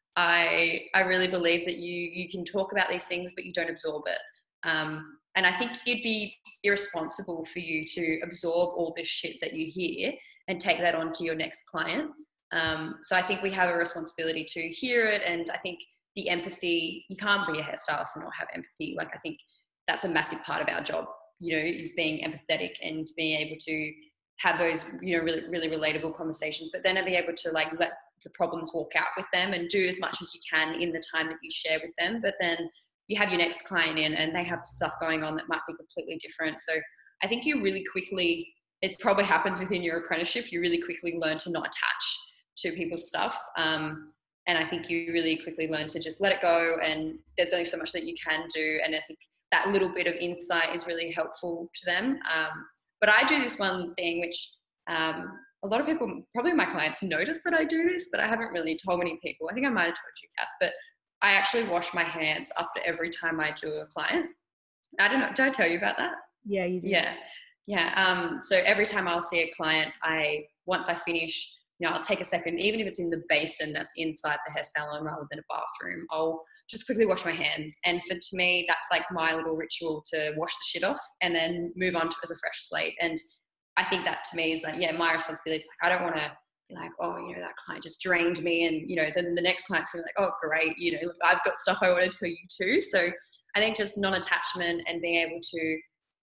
I really believe that you can talk about these things, but you don't absorb it. And I think it'd be irresponsible for you to absorb all this shit that you hear and take that on to your next client. So I think we have a responsibility to hear it. And I think the empathy, you can't be a hairstylist and not have empathy. Like I think that's a massive part of our job, is being empathetic and being able to have those, really, really relatable conversations, but then be able to like let the problems walk out with them and do as much as you can in the time that you share with them. But then you have your next client in and they have stuff going on that might be completely different. So I think you really quickly, it probably happens within your apprenticeship, you really quickly learn to not attach to people's stuff. And I think you really quickly learn to just let it go, and there's only so much that you can do. And I think that little bit of insight is really helpful to them. But I do this one thing, which a lot of people, probably my clients, notice that I do this, but I haven't really told many people. I think I might have told you, Kat, but I actually wash my hands after every time I do a client. I don't know. Did I tell you about that? Yeah, you do. Yeah. So every time I'll see a client, once I finish, I'll take a second, even if it's in the basin that's inside the hair salon rather than a bathroom, I'll just quickly wash my hands. And to me, that's like my little ritual to wash the shit off and then move on to as a fresh slate. And I think that to me is like, my responsibility. It's like, I don't want to be like, oh, that client just drained me. And, then the next client's going to be like, oh, great. I've got stuff I want to tell you too. So I think just non-attachment and being able to,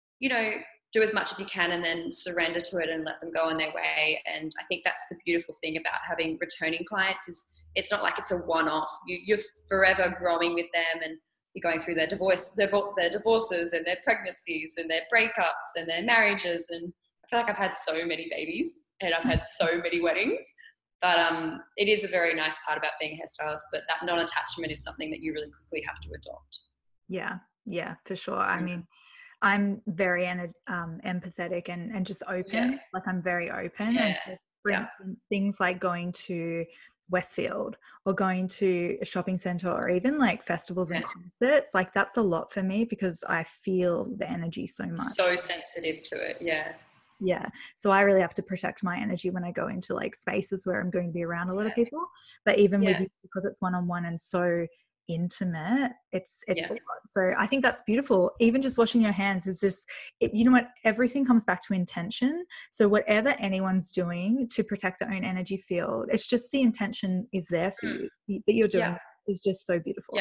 do as much as you can and then surrender to it and let them go on their way. And I think that's the beautiful thing about having returning clients is it's not like it's a one-off. You're forever growing with them, and you're going through their divorces and their pregnancies and their breakups and their marriages. And I feel like I've had so many babies and I've had so many weddings. But it is a very nice part about being a hairstylist, but that non-attachment is something that you really quickly have to adopt. Yeah, for sure. I mean, I'm very empathetic and just open. Like I'm very open. And so, for instance, things like going to Westfield or going to a shopping center or even like festivals and concerts, like that's a lot for me because I feel the energy so much. So sensitive to it. Yeah. So I really have to protect my energy when I go into like spaces where I'm going to be around a lot of people. But even with you, because it's one-on-one and so intimate, it's a lot. So I think that's beautiful. Even just washing your hands is just, you know what, everything comes back to intention. So whatever anyone's doing to protect their own energy field, it's just the intention is there for you that you're doing is just so beautiful.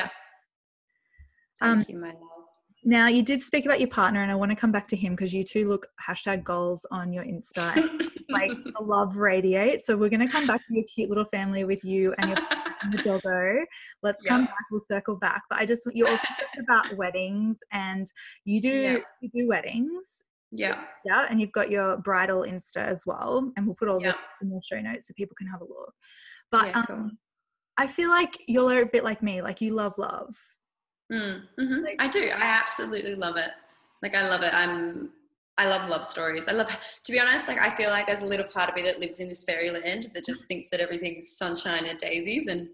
Thank you, my love. Now, you did speak about your partner, and I want to come back to him because you two look #goals on your Insta. Like the love radiate. So we're going to come back to your cute little family with you and your and the doggo. Let's come back. We'll circle back. But you also talked about weddings, and you do weddings. Yeah. And you've got your bridal Insta as well, and we'll put all this in the show notes so people can have a look. But cool. I feel like you're a bit like me. Like you love love. Mm-hmm. Like, I do. I absolutely love it. Like I love it. I love love stories. To be honest, like I feel like there's a little part of me that lives in this fairyland that just thinks that everything's sunshine and daisies. And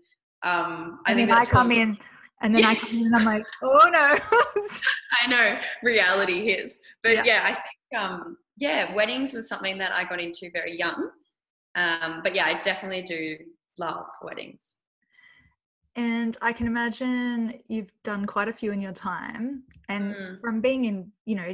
I come in and I'm like, oh no. I know, reality hits. But I think weddings was something that I got into very young. But I definitely do love weddings. And I can imagine you've done quite a few in your time. And from being in,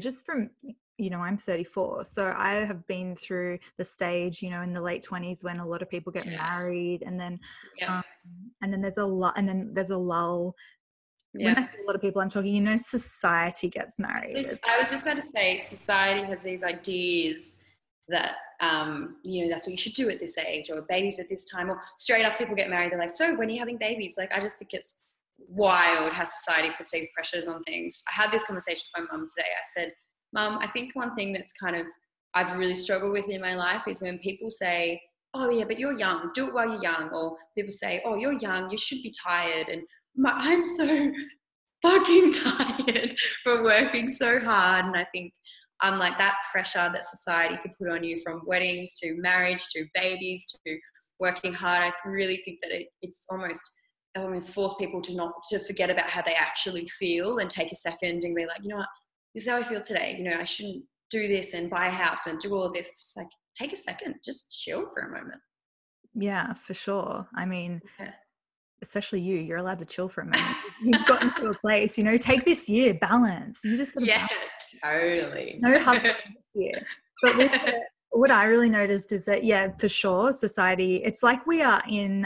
I'm 34. So I have been through the stage, in the late 20s when a lot of people get married. And then there's a lot, and then there's a lull. When I see a lot of people, I'm talking, society gets married. I was just about to say, society has these ideas that, that's what you should do at this age, or babies at this time, or straight up people get married. They're like, so when are you having babies? Like, I just think it's wild how society puts these pressures on things. I had this conversation with my mum today. I said, Mum, I think one thing that's I've really struggled with in my life is when people say, oh yeah, but you're young, do it while you're young. Or people say, oh, you're young, you should be tired. And I'm so fucking tired from working so hard. And I think like that pressure that society could put on you, from weddings to marriage to babies to working hard, I really think that it's almost forced people to forget about how they actually feel and take a second and be like, you know what, this is how I feel today. I shouldn't do this and buy a house and do all of this. Just like take a second, just chill for a moment. Yeah, for sure. I mean, especially you're allowed to chill for a moment. You've gotten to a place, take this year, balance. You just got to balance. Totally. No hustling this year. But what I really noticed is that, for sure, society, it's like we're in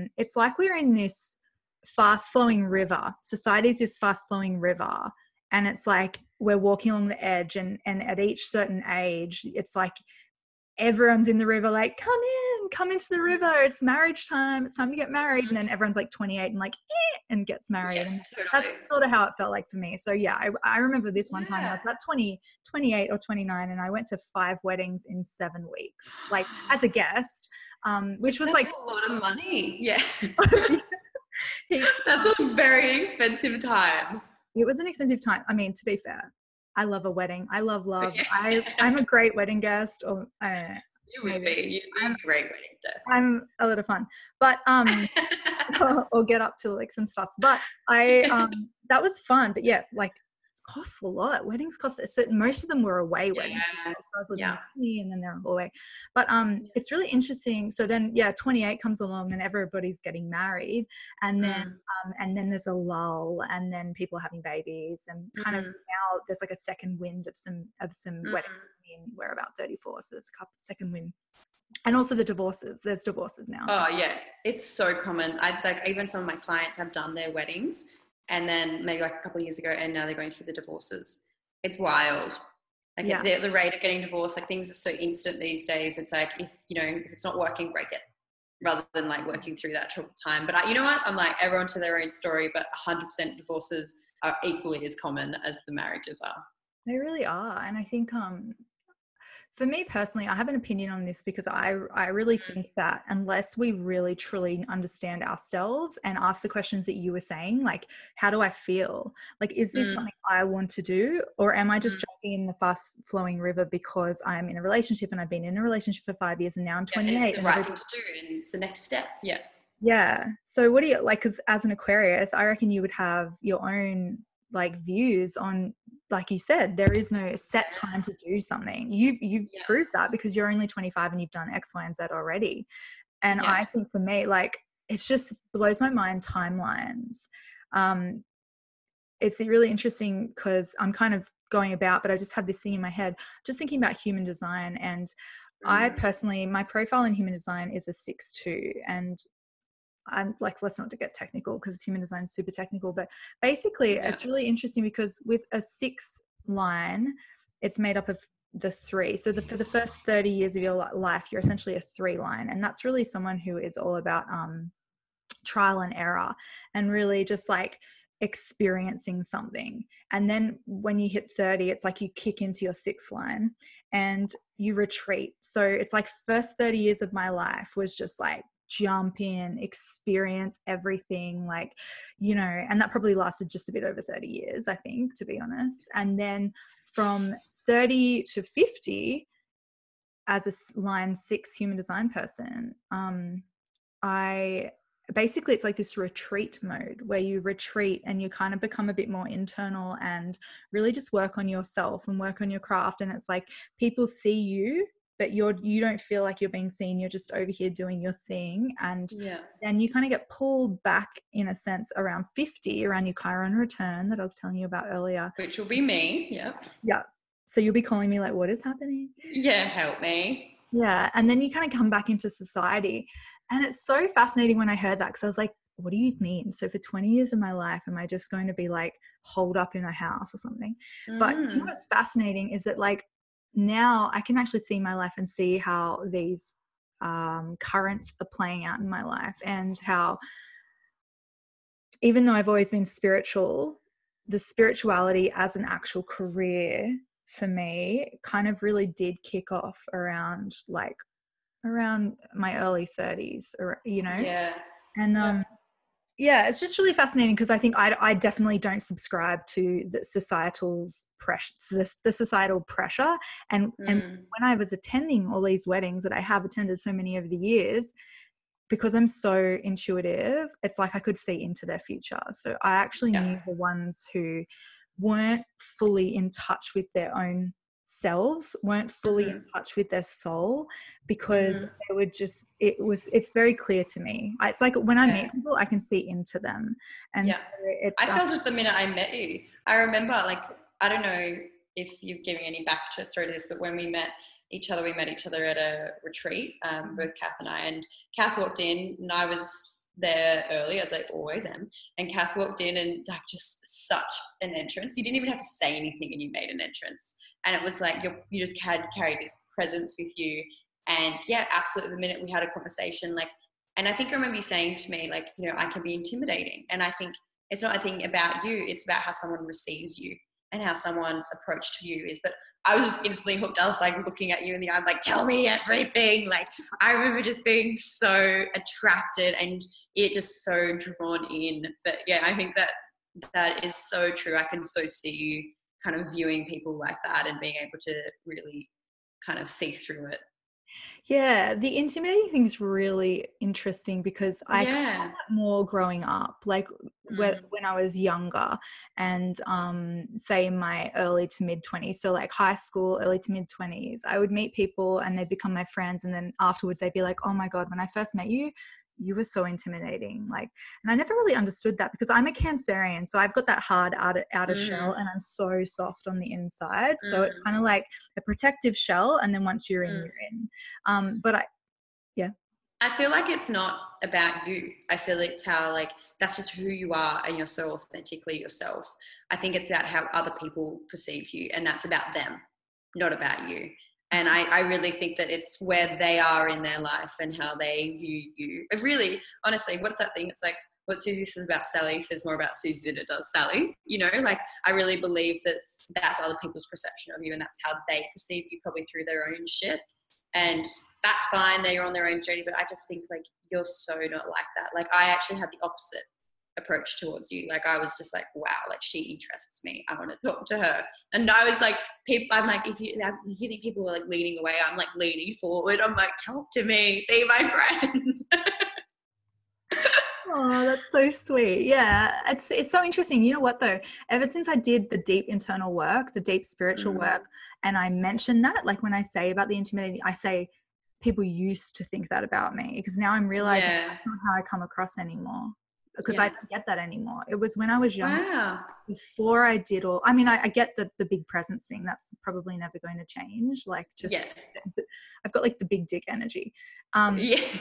this fast flowing river. Society is this fast flowing river. And it's like we're walking along the edge, and at each certain age, it's like everyone's in the river, like, come into the river. It's marriage time. It's time to get married. And then everyone's like 28 and like, and gets married. And that's sort of how it felt like for me. So I remember this one time I was about 28 or 29, and I went to 5 weddings in 7 weeks, like as a guest, which was like a lot of money. Yeah. That's a very expensive time. It was an expensive time. I mean, to be fair, I love a wedding. I love love. I'm a great wedding guest. Or You would be. You'd be a great wedding dress. I'm a lot of fun, but or get up to like some stuff. But that was fun. But yeah, like costs a lot. Weddings cost. So most of them were away weddings. I was living in Sydney, and then they're all away. But it's really interesting. So then 28 comes along, and everybody's getting married, and then there's a lull, and then people are having babies, and kind of now there's like a second wind of some weddings. We're about 34, so there's a couple second wind. And also the divorces. There's divorces now. Oh yeah, it's so common. I like even some of my clients have done their weddings, and then maybe like a couple of years ago, and now they're going through the divorces. It's wild. Like the rate of getting divorced, like things are so instant these days. It's like if it's not working, break it, rather than like working through that troubled time. But you know what? I'm like everyone to their own story, but 100% divorces are equally as common as the marriages are. They really are, and I think for me personally, I have an opinion on this because I really think that unless we really truly understand ourselves and ask the questions that you were saying, like, how do I feel? Like, is this something I want to do? Or am I just jumping in the fast flowing river because I'm in a relationship and I've been in a relationship for 5 years and now I'm 28? And it's the right thing to do and it's the next step. Yeah. Yeah. So what do you like? Because as an Aquarius, I reckon you would have your own like views on, like you said, there is no set time to do something. You've proved that because you're only 25 and you've done X, Y, and Z already. And I think for me, like, it's just blows my mind timelines. It's really interesting because I'm kind of going about, but I just have this thing in my head, just thinking about human design. And I personally, my profile in human design is a 6-2, and I'm like, let's not to get technical because human design is super technical, but basically it's really interesting because with a 6 line, it's made up of the 3. So for the first 30 years of your life, you're essentially a 3 line. And that's really someone who is all about trial and error and really just like experiencing something. And then when you hit 30, it's like you kick into your 6 line and you retreat. So it's like first 30 years of my life was just like jump in, experience everything, like, and that probably lasted just a bit over 30 years, I think, to be honest. And then from 30 to 50, as a line 6 human design person, I basically, it's like this retreat mode where you retreat and you kind of become a bit more internal and really just work on yourself and work on your craft. And it's like people see you, but you don't feel like you're being seen. You're just over here doing your thing. And then you kind of get pulled back in a sense around 50, around your Chiron return that I was telling you about earlier. Which will be me. Yep. Yeah. So you'll be calling me like, what is happening? Yeah, help me. Yeah. And then you kind of come back into society. And it's so fascinating when I heard that, because I was like, what do you mean? So for 20 years of my life, am I just going to be like holed up in a house or something? But do you know what's fascinating is that like now I can actually see my life and see how these currents are playing out in my life, and how even though I've always been spiritual, the spirituality as an actual career for me kind of really did kick off around my early 30s, or and it's just really fascinating because I think I definitely don't subscribe to the societal's pressure, the societal pressure, and when I was attending all these weddings that I have attended so many over the years, because I'm so intuitive, it's like I could see into their future. So I actually knew the ones who weren't fully in touch with their own selves, weren't fully in touch with their soul, because they would just, it's very clear to me. It's like when I meet people, I can see into them. And so I felt it the minute I met you. I remember, like, I don't know if you're giving any backstory to this, but when we met each other at a retreat, both Kath and I, and Kath walked in and I was there early, as I always am, and Kath walked in and like just such an entrance. You didn't even have to say anything and you made an entrance, and it was like you just carried this presence with you. And absolutely, the minute we had a conversation, like, and I think I remember you saying to me, like, I can be intimidating, and I think it's not a thing about you, it's about how someone receives you and how someone's approach to you is. But I was just instantly hooked. I was like looking at you in the eye, I'm like, tell me everything. Like, I remember just being so attracted and it just so drawn in. But I think that is so true. I can so see you kind of viewing people like that and being able to really kind of see through it. Yeah, the intimidating thing's really interesting because I kind of had Yeah. that more growing up, like Mm. when I was younger and say in my early to mid 20s, so like high school, early to mid 20s, I would meet people and they'd become my friends, and then afterwards they'd be like, "Oh my God, when I first met you, you were so intimidating." Like, and I never really understood that because I'm a Cancerian, so I've got that hard outer shell Mm. and I'm so soft on the inside. So it's Mm. kind of like a protective shell, and then once you're in, Mm. you're in. But yeah, I feel like it's not about you. I feel it's how, like, that's just who you are and you're so authentically yourself. I think it's about how other people perceive you, and that's about them, not about you. And I really think that it's where they are in their life and how they view you. It really, honestly, what's that thing? It's like what Susie says about Sally says more about Susie than it does Sally. You know, like I really believe that that's other people's perception of you and that's how they perceive you, probably through their own shit. And that's fine, they're on their own journey, but I just think like you're so not like that. Like I actually had the opposite approach towards you. Like I was just like, wow, like she interests me, I want to talk to her. And I was like, people, I'm like, if you think people are like leaning away, I'm like leaning forward, I'm like, talk to me, be my friend. oh, that's so sweet. Yeah, it's so interesting. You know what though? Ever since I did the deep internal work, the deep spiritual Mm. work, and I mention that, like when I say about the intimidating, I say people used to think that about me because now I'm realizing Yeah. that's not how I come across anymore. Because I Yeah. don't get that anymore. It was when I was younger, Wow. before I did all. I mean, I get the big presence thing. That's probably never going to change. Like, Yeah. just I've got like the big dick energy. Um, Yeah.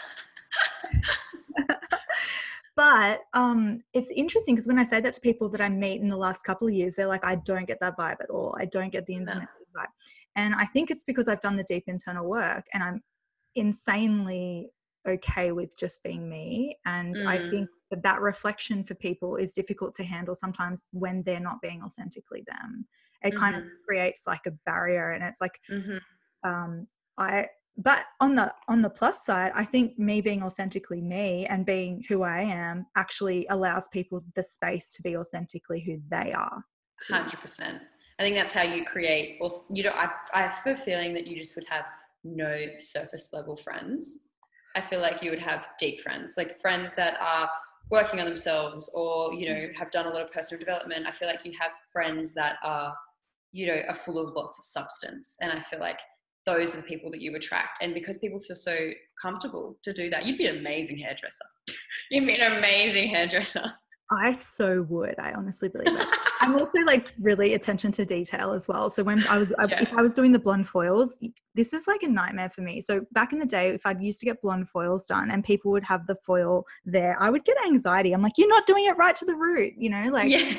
But it's interesting because when I say that to people that I meet in the last couple of years, they're like, I don't get that vibe at all. I don't get the No. intimate vibe. And I think it's because I've done the deep internal work and I'm insanely okay with just being me. And I Mm. think that reflection for people is difficult to handle sometimes when they're not being authentically them. It kind of Mm-hmm. creates like a barrier, and it's like Mm-hmm. um, I but on the plus side, I think me being authentically me and being who I am actually allows people the space to be authentically who they are too. 100%. I think that's how you create, or you know, I have a feeling that you just would have no surface level friends. I feel like you would have deep friends, like friends that are working on themselves or, you know, have done a lot of personal development. I feel like you have friends that are, you know, are full of lots of substance. And I feel like those are the people that you attract. And because people feel so comfortable to do that, you'd be an amazing hairdresser. You'd be an amazing hairdresser. I so would. I honestly believe it. I'm also like really attention to detail as well. So when if Yeah. I was doing the blonde foils, this is like a nightmare for me. So back in the day, if I'd used to get blonde foils done and people would have the foil there, I would get anxiety. I'm like, you're not doing it right to the root, you know, like. Yeah.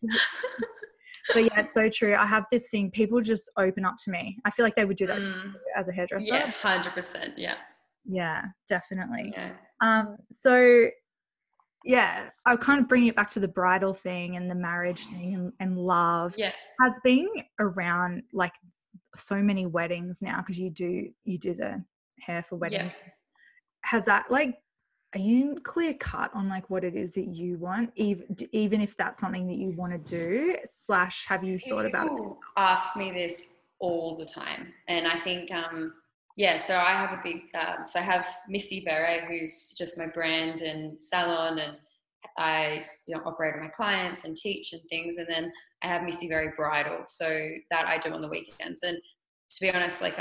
But yeah, it's so true. I have this thing, people just open up to me. I feel like they would do that to Mm. you as a hairdresser. Yeah, 100%. Yeah. Yeah, definitely. Yeah. So yeah, I'll kind of bring it back to the bridal thing and the marriage thing, and love Yeah. has been around like so many weddings now because you do the hair for Yeah. weddings. Has that like, are you clear cut on like what it is that you want, even if that's something that you want to do, slash have you thought about it? People ask me this all the time. And I think, yeah, so I have a big, so I have Missy Vere, who's just my brand and salon, and I, you know, operate on my clients and teach and things. And then I have Missy Vere Bridal, so that I do on the weekends. And to be honest, like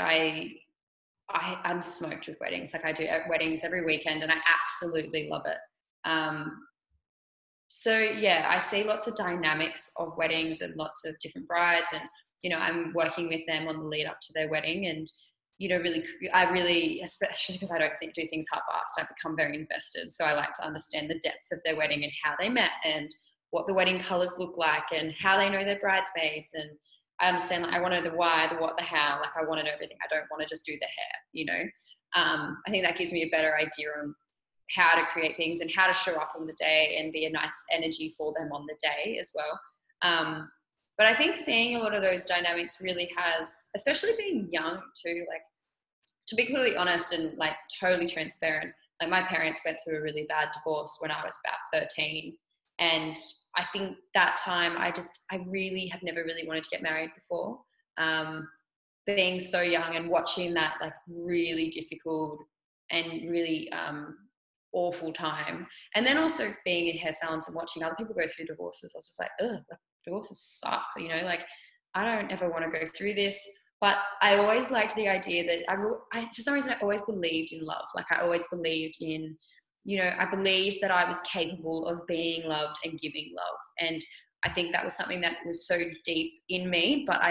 I'm smoked with weddings. Like I do weddings every weekend and I absolutely love it. Um, so yeah, I see lots of dynamics of weddings and lots of different brides, and you know, I'm working with them on the lead up to their wedding, and you know, I really, especially because I don't do things half-assed, I become very invested. So I like to understand the depths of their wedding and how they met, and what the wedding colors look like, and how they know their bridesmaids, and I understand, like, I want to know the why, the what, the how. Like I want to know everything. I don't want to just do the hair, you know. I think that gives me a better idea on how to create things and how to show up on the day and be a nice energy for them on the day as well. But I think seeing a lot of those dynamics really has, especially being young too, like to be completely honest and like totally transparent, like my parents went through a really bad divorce when I was about 13. And I think that time I really have never really wanted to get married before. Um, being so young and watching that like really difficult and really awful time, and then also being in hair salons and watching other people go through divorces, I was just like, ugh, like, divorces suck, you know, like I don't ever want to go through this. But I always liked the idea that for some reason I always believed in love. Like I always believed in, you know, I believed that I was capable of being loved and giving love, and I think that was something that was so deep in me. But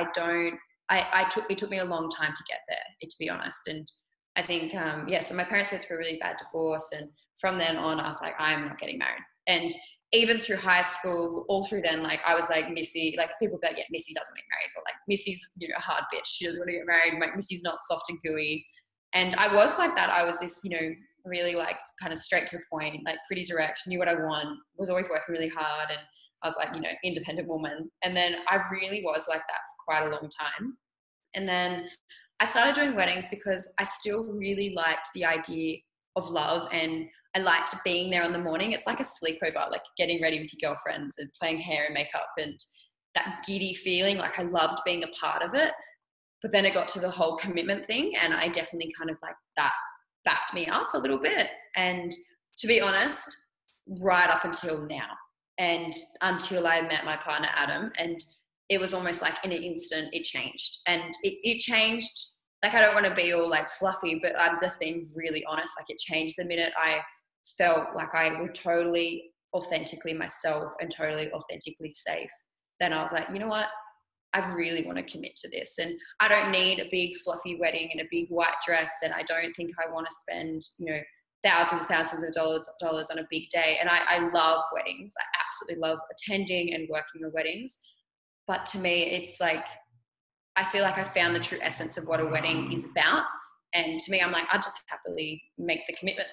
it took me a long time to get there, to be honest. And I think, so my parents went through a really bad divorce, and from then on, I was like, I'm not getting married. And even through high school, all through then, like I was like, Missy, like people be like, yeah, Missy doesn't get married, but like Missy's, you know, a hard bitch. She doesn't want to get married. Like Missy's not soft and gooey. And I was like that. I was this, you know, really like kind of straight to the point, like pretty direct, knew what I want, was always working really hard. And I was like, you know, independent woman. And then I really was like that for quite a long time. And then I started doing weddings because I still really liked the idea of love, and I liked being there in the morning. It's like a sleepover, like getting ready with your girlfriends and playing hair and makeup and that giddy feeling. Like I loved being a part of it. But then it got to the whole commitment thing, and I definitely kind of like that backed me up a little bit. And to be honest, right up until now, and until I met my partner, Adam, and it was almost like in an instant it changed. And it changed, like I don't want to be all like fluffy, but I'm just being really honest. Like it changed the minute I felt like I was totally authentically myself and totally authentically safe. Then I was like, you know what? I really want to commit to this. And I don't need a big fluffy wedding and a big white dress. And I don't think I want to spend, you know, thousands of dollars on a big day. And I love weddings. I absolutely love attending and working at weddings. But to me, it's like, I feel like I found the true essence of what a wedding is about. And to me, I'm like, I'd just happily make the commitment.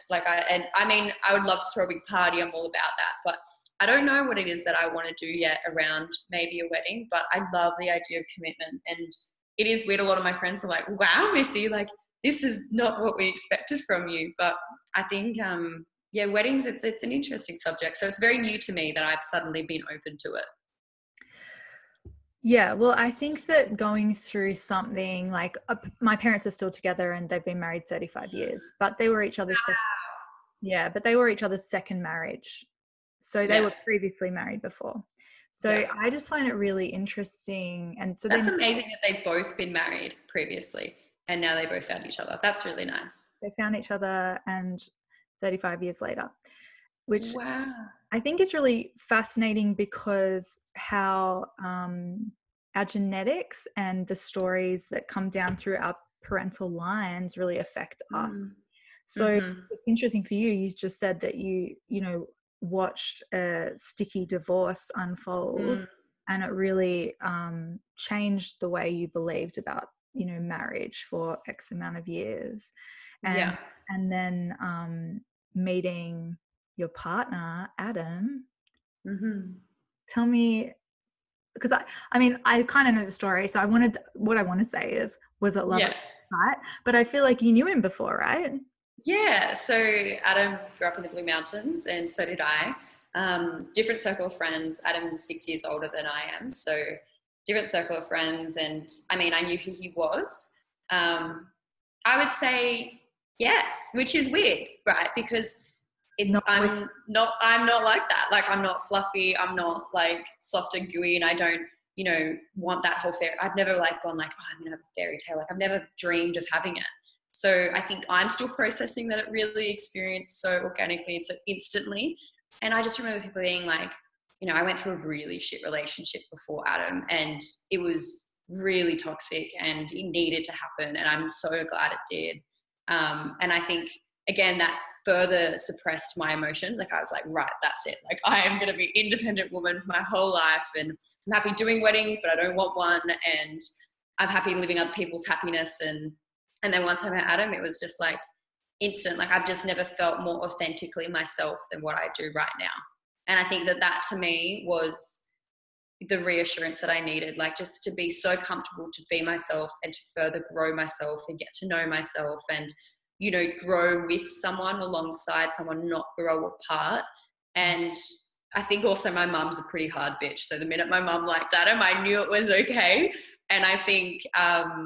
I would love to throw a big party. I'm all about that. But I don't know what it is that I want to do yet around maybe a wedding, but I love the idea of commitment. And it is weird. A lot of my friends are like, wow, Missy, like this is not what we expected from you. But I think, weddings, it's an interesting subject. So it's very new to me that I've suddenly been open to it. Yeah, well, I think that going through something like my parents are still together and they've been married 35 years, but they were each other's second marriage. So they were previously married before. So I just find it really interesting. And so that's amazing that they've both been married previously and now they both found each other. That's really nice. They found each other and 35 years later, which I think is really fascinating because how our genetics and the stories that come down through our parental lines really affect us. So it's interesting for you. You just said that you watched a sticky divorce unfold and it really changed the way you believed about, marriage for X amount of years. And then meeting your partner, Adam. Tell me, because I kind of know the story. So what I want to say is, was it love at sight? But I feel like you knew him before, right? Yeah. So Adam grew up in the Blue Mountains and so did I. Different circle of friends. Adam's 6 years older than I am. So different circle of friends. And I knew who he was. I would say yes, which is weird, right? Because I'm not like that. Like I'm not fluffy. I'm not like soft and gooey, and I don't, want that whole fairy. I've never like gone like, oh, I'm gonna have a fairy tale. Like I've never dreamed of having it. So I think I'm still processing that it really experienced so organically and so instantly. And I just remember people being like, I went through a really shit relationship before Adam, and it was really toxic, and it needed to happen. And I'm so glad it did. And I think again that further suppressed my emotions. Like I was like, right, that's it. Like I am going to be independent woman for my whole life, and I'm happy doing weddings, but I don't want one. And I'm happy living other people's happiness. And then once I met Adam, it was just like instant. Like I've just never felt more authentically myself than what I do right now. And I think that to me was the reassurance that I needed, like just to be so comfortable to be myself and to further grow myself and get to know myself and, grow with someone alongside someone, not grow apart. And I think also my mum's a pretty hard bitch. So the minute my mum liked Adam, I knew it was okay. And I think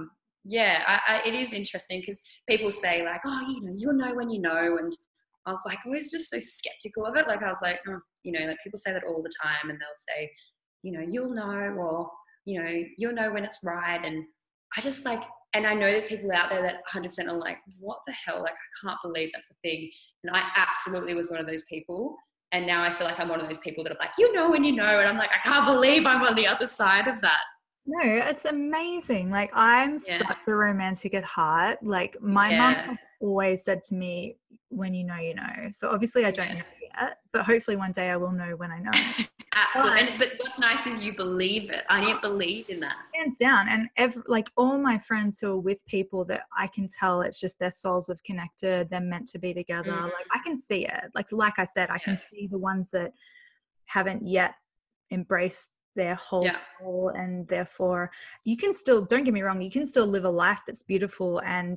It is interesting because people say like, oh, you'll know when you know. And I was like, always just so skeptical of it. Like I was like, oh, like people say that all the time and they'll say, you'll know, or, you'll know when it's right. And I just like, and I know there's people out there that 100% are like, what the hell? Like, I can't believe that's a thing. And I absolutely was one of those people. And now I feel like I'm one of those people that are like, when you know. And I'm like, I can't believe I'm on the other side of that. No, it's amazing. Like, I'm such a romantic at heart. Like, my mum has always said to me, when you know, you know. So obviously I don't know yet, but hopefully one day I will know when I know. Absolutely. But what's nice is you believe it. I didn't believe in that. Hands down. And like all my friends who are with people that I can tell it's just their souls have connected, they're meant to be together. Mm. Like I can see it. Like I said, I can see the ones that haven't yet embraced their whole soul, and therefore you can still, don't get me wrong, you can still live a life that's beautiful. And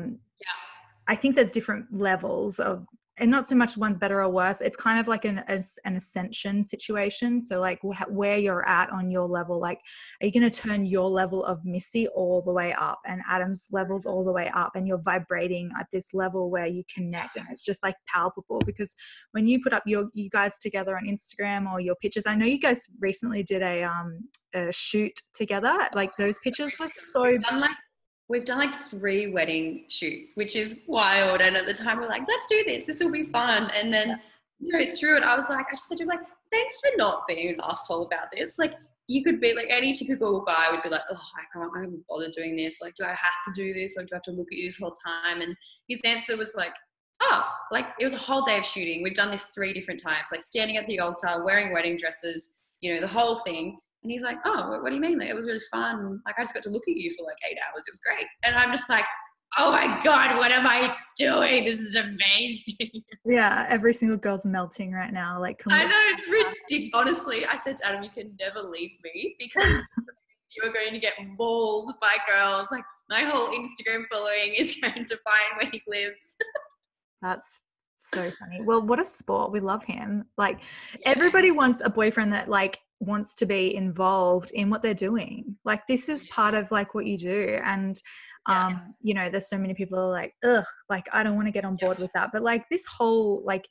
I think there's different levels of, and not so much one's better or worse. It's kind of like an ascension situation. So like where you're at on your level, like, are you going to turn your level of Missy all the way up and Adam's levels all the way up, and you're vibrating at this level where you connect, and it's just like palpable. Because when you put up you guys together on Instagram or your pictures, I know you guys recently did a shoot together. Like those pictures were so We've done like 3 wedding shoots, which is wild. And at the time we're like, let's do this. This will be fun. And then, through it, I just said to him, like, thanks for not being an asshole about this. Like, you could be like, any typical guy would be like, oh, I can't bother doing this. Like, do I have to do this? Like, do I have to look at you this whole time? And his answer was like, oh, like it was a whole day of shooting. We've done this 3 different times, like standing at the altar, wearing wedding dresses, the whole thing. And he's like, oh, what do you mean? Like, it was really fun. Like, I just got to look at you for like 8 hours. It was great. And I'm just like, oh my God, what am I doing? This is amazing. Yeah, every single girl's melting right now. Like, I know, it's ridiculous. Honestly, I said to Adam, you can never leave me because you are going to get mauled by girls. Like, my whole Instagram following is going to find where he lives. That's so funny. Well, what a sport. We love him. Like, everybody wants a boyfriend that like wants to be involved in what they're doing. Like, this is part of like what you do. And there's so many people are like, ugh, like I don't want to get on board with that. But like this whole like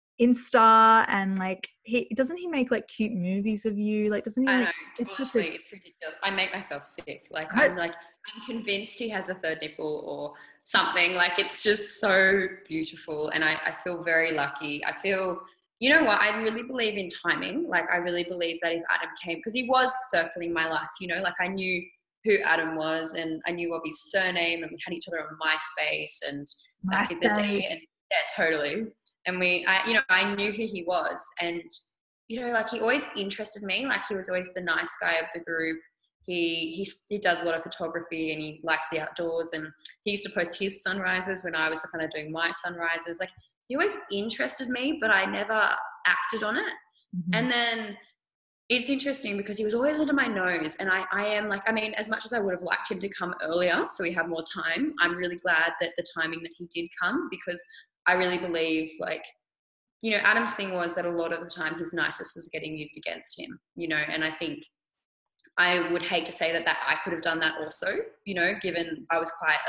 Insta, and like doesn't he make like cute movies of you? Like, doesn't he? I know, honestly, it's ridiculous. I make myself sick. Like, I'm convinced he has a third nipple or something. Like, it's just so beautiful. And I feel very lucky. I feel, you know what, I really believe in timing. Like, I really believe that if Adam came, because he was circling my life, like I knew who Adam was and I knew of his surname, and we had each other on MySpace and back in the day. And totally. And I knew who he was. And, like he always interested me. Like, he was always the nice guy of the group. He does a lot of photography and he likes the outdoors, and he used to post his sunrises when I was kind of doing my sunrises. Like, he always interested me, but I never acted on it. Mm-hmm. And then it's interesting because he was always under my nose, and I am like, I mean, as much as I would have liked him to come earlier so we have more time, I'm really glad that the timing that he did come, because I really believe, like, Adam's thing was that a lot of the time his nicest was getting used against him, and I think I would hate to say that I could have done that also, given I was quite,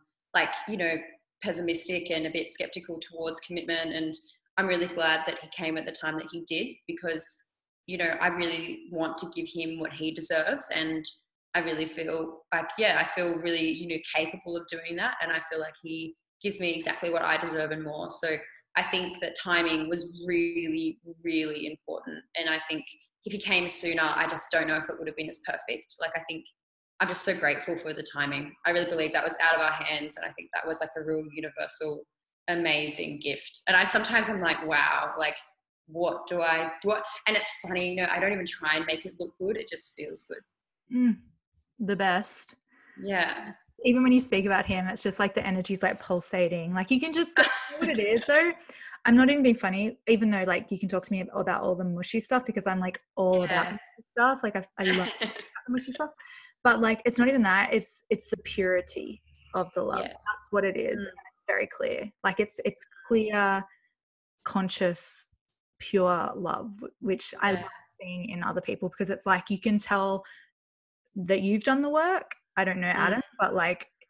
pessimistic and a bit skeptical towards commitment. And I'm really glad that he came at the time that he did, because I really want to give him what he deserves. And I really feel like, I feel really, capable of doing that. And I feel like he gives me exactly what I deserve and more. So I think that timing was really, really important. And I think if he came sooner, I just don't know if it would have been as perfect. Like, I think I'm just so grateful for the timing. I really believe that was out of our hands. And I think that was like a real universal, amazing gift. And I'm like, wow, like, what do I do? And it's funny, I don't even try and make it look good. It just feels good. The best. Yeah. Even when you speak about him, it's just like the energy's like pulsating. Like, you can just see what it is. So I'm not even being funny, even though like you can talk to me about all the mushy stuff, because I'm like all about stuff. Like, I love the mushy stuff. But like, it's not even that. It's the purity of the love. That's what it is. And it's very clear. Like, it's clear, conscious, pure love, which I love seeing in other people, because it's like you can tell that you've done the work. I don't know Adam, but like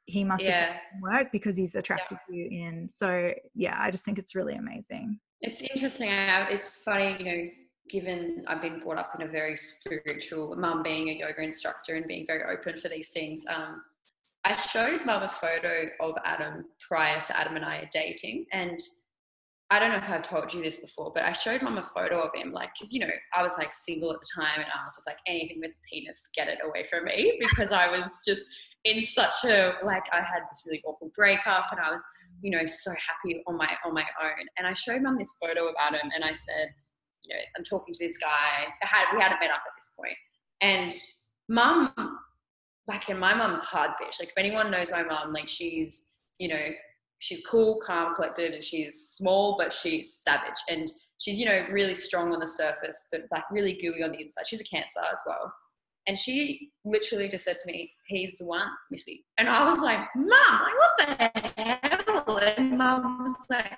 he must have done work because he's attracted you in. So yeah, I just think it's really amazing. It's interesting. It's funny, you know, given I've been brought up in a very spiritual, mum being a yoga instructor and being very open for these things. I showed mum a photo of Adam prior to Adam and I dating. And I don't know if I've told you this before, but I showed mum a photo of him, like, because, you know, I was like single at the time and I was just like, anything with a penis, get it away from me, because I was just in such a, like, I had this really awful breakup and I was, you know, so happy on my own. And I showed mum this photo of Adam and I said, you know, I'm talking to this guy. We hadn't met up at this point. And mum, like, and my mum's a hard bitch. Like, if anyone knows my mum, like, she's, you know, she's cool, calm, collected, and she's small, but she's savage. And she's, you know, really strong on the surface, but like really gooey on the inside. She's a Cancer as well. And she literally just said to me, he's the one, Missy. And I was like, Mum, like, what the hell? And Mum was like,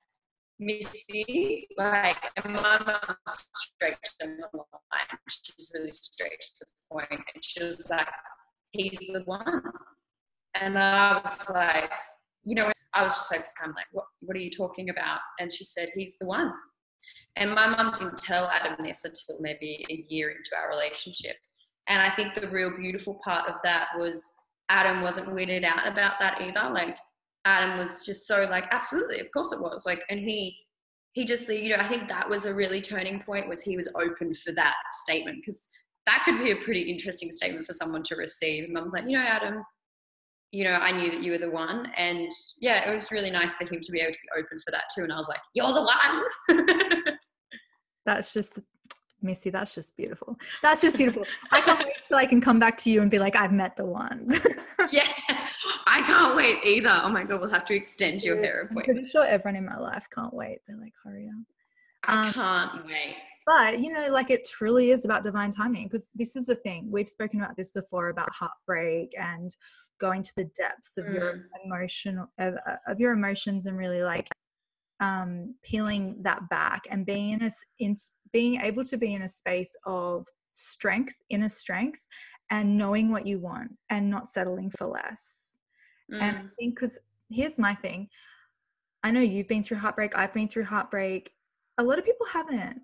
Missy, like, and my mum's straight to the line. She's really straight to the point. And she was like, he's the one. And I was like, you know, I was just like, I'm like, what are you talking about? And she said, he's the one. And my mum didn't tell Adam this until maybe a year into our relationship. And I think the real beautiful part of that was Adam wasn't weirded out about that either. Like, Adam was just so like, absolutely, of course it was. Like, and he just, you know, I think that was a really turning point, was he was open for that statement, because that could be a pretty interesting statement for someone to receive. And Mum's like, you know, Adam, you know, I knew that you were the one. And yeah, it was really nice for him to be able to be open for that too. And I was like, you're the one. That's just, Missy, that's just beautiful. That's just beautiful. I can't wait till I can come back to you and be like, I've met the one. Yeah, I can't wait either. Oh my God, we'll have to extend your hair appointment. I'm pretty sure everyone in my life can't wait. They're like, hurry up. I can't wait. But, you know, like, it truly is about divine timing, because this is the thing. We've spoken about this before, about heartbreak and going to the depths of your your emotions, and really like peeling that back and being being able to be in a space of strength, inner strength, and knowing what you want and not settling for less. And I think, because here's my thing, I know you've been through heartbreak, I've been through heartbreak. A lot of people haven't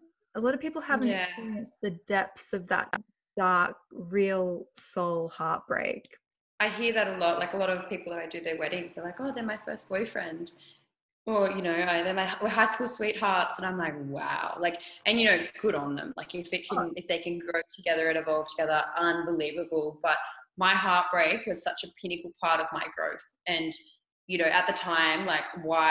experienced the depths of that dark, real soul heartbreak. I hear that a lot. Like, a lot of people that I do their weddings, they're like, oh, they're my first boyfriend. Or, you know, we're high school sweethearts. And I'm like, wow. Like, and, you know, good on them. Like, if they can grow together and evolve together, unbelievable. But my heartbreak was such a pinnacle part of my growth. And, you know, at the time, like,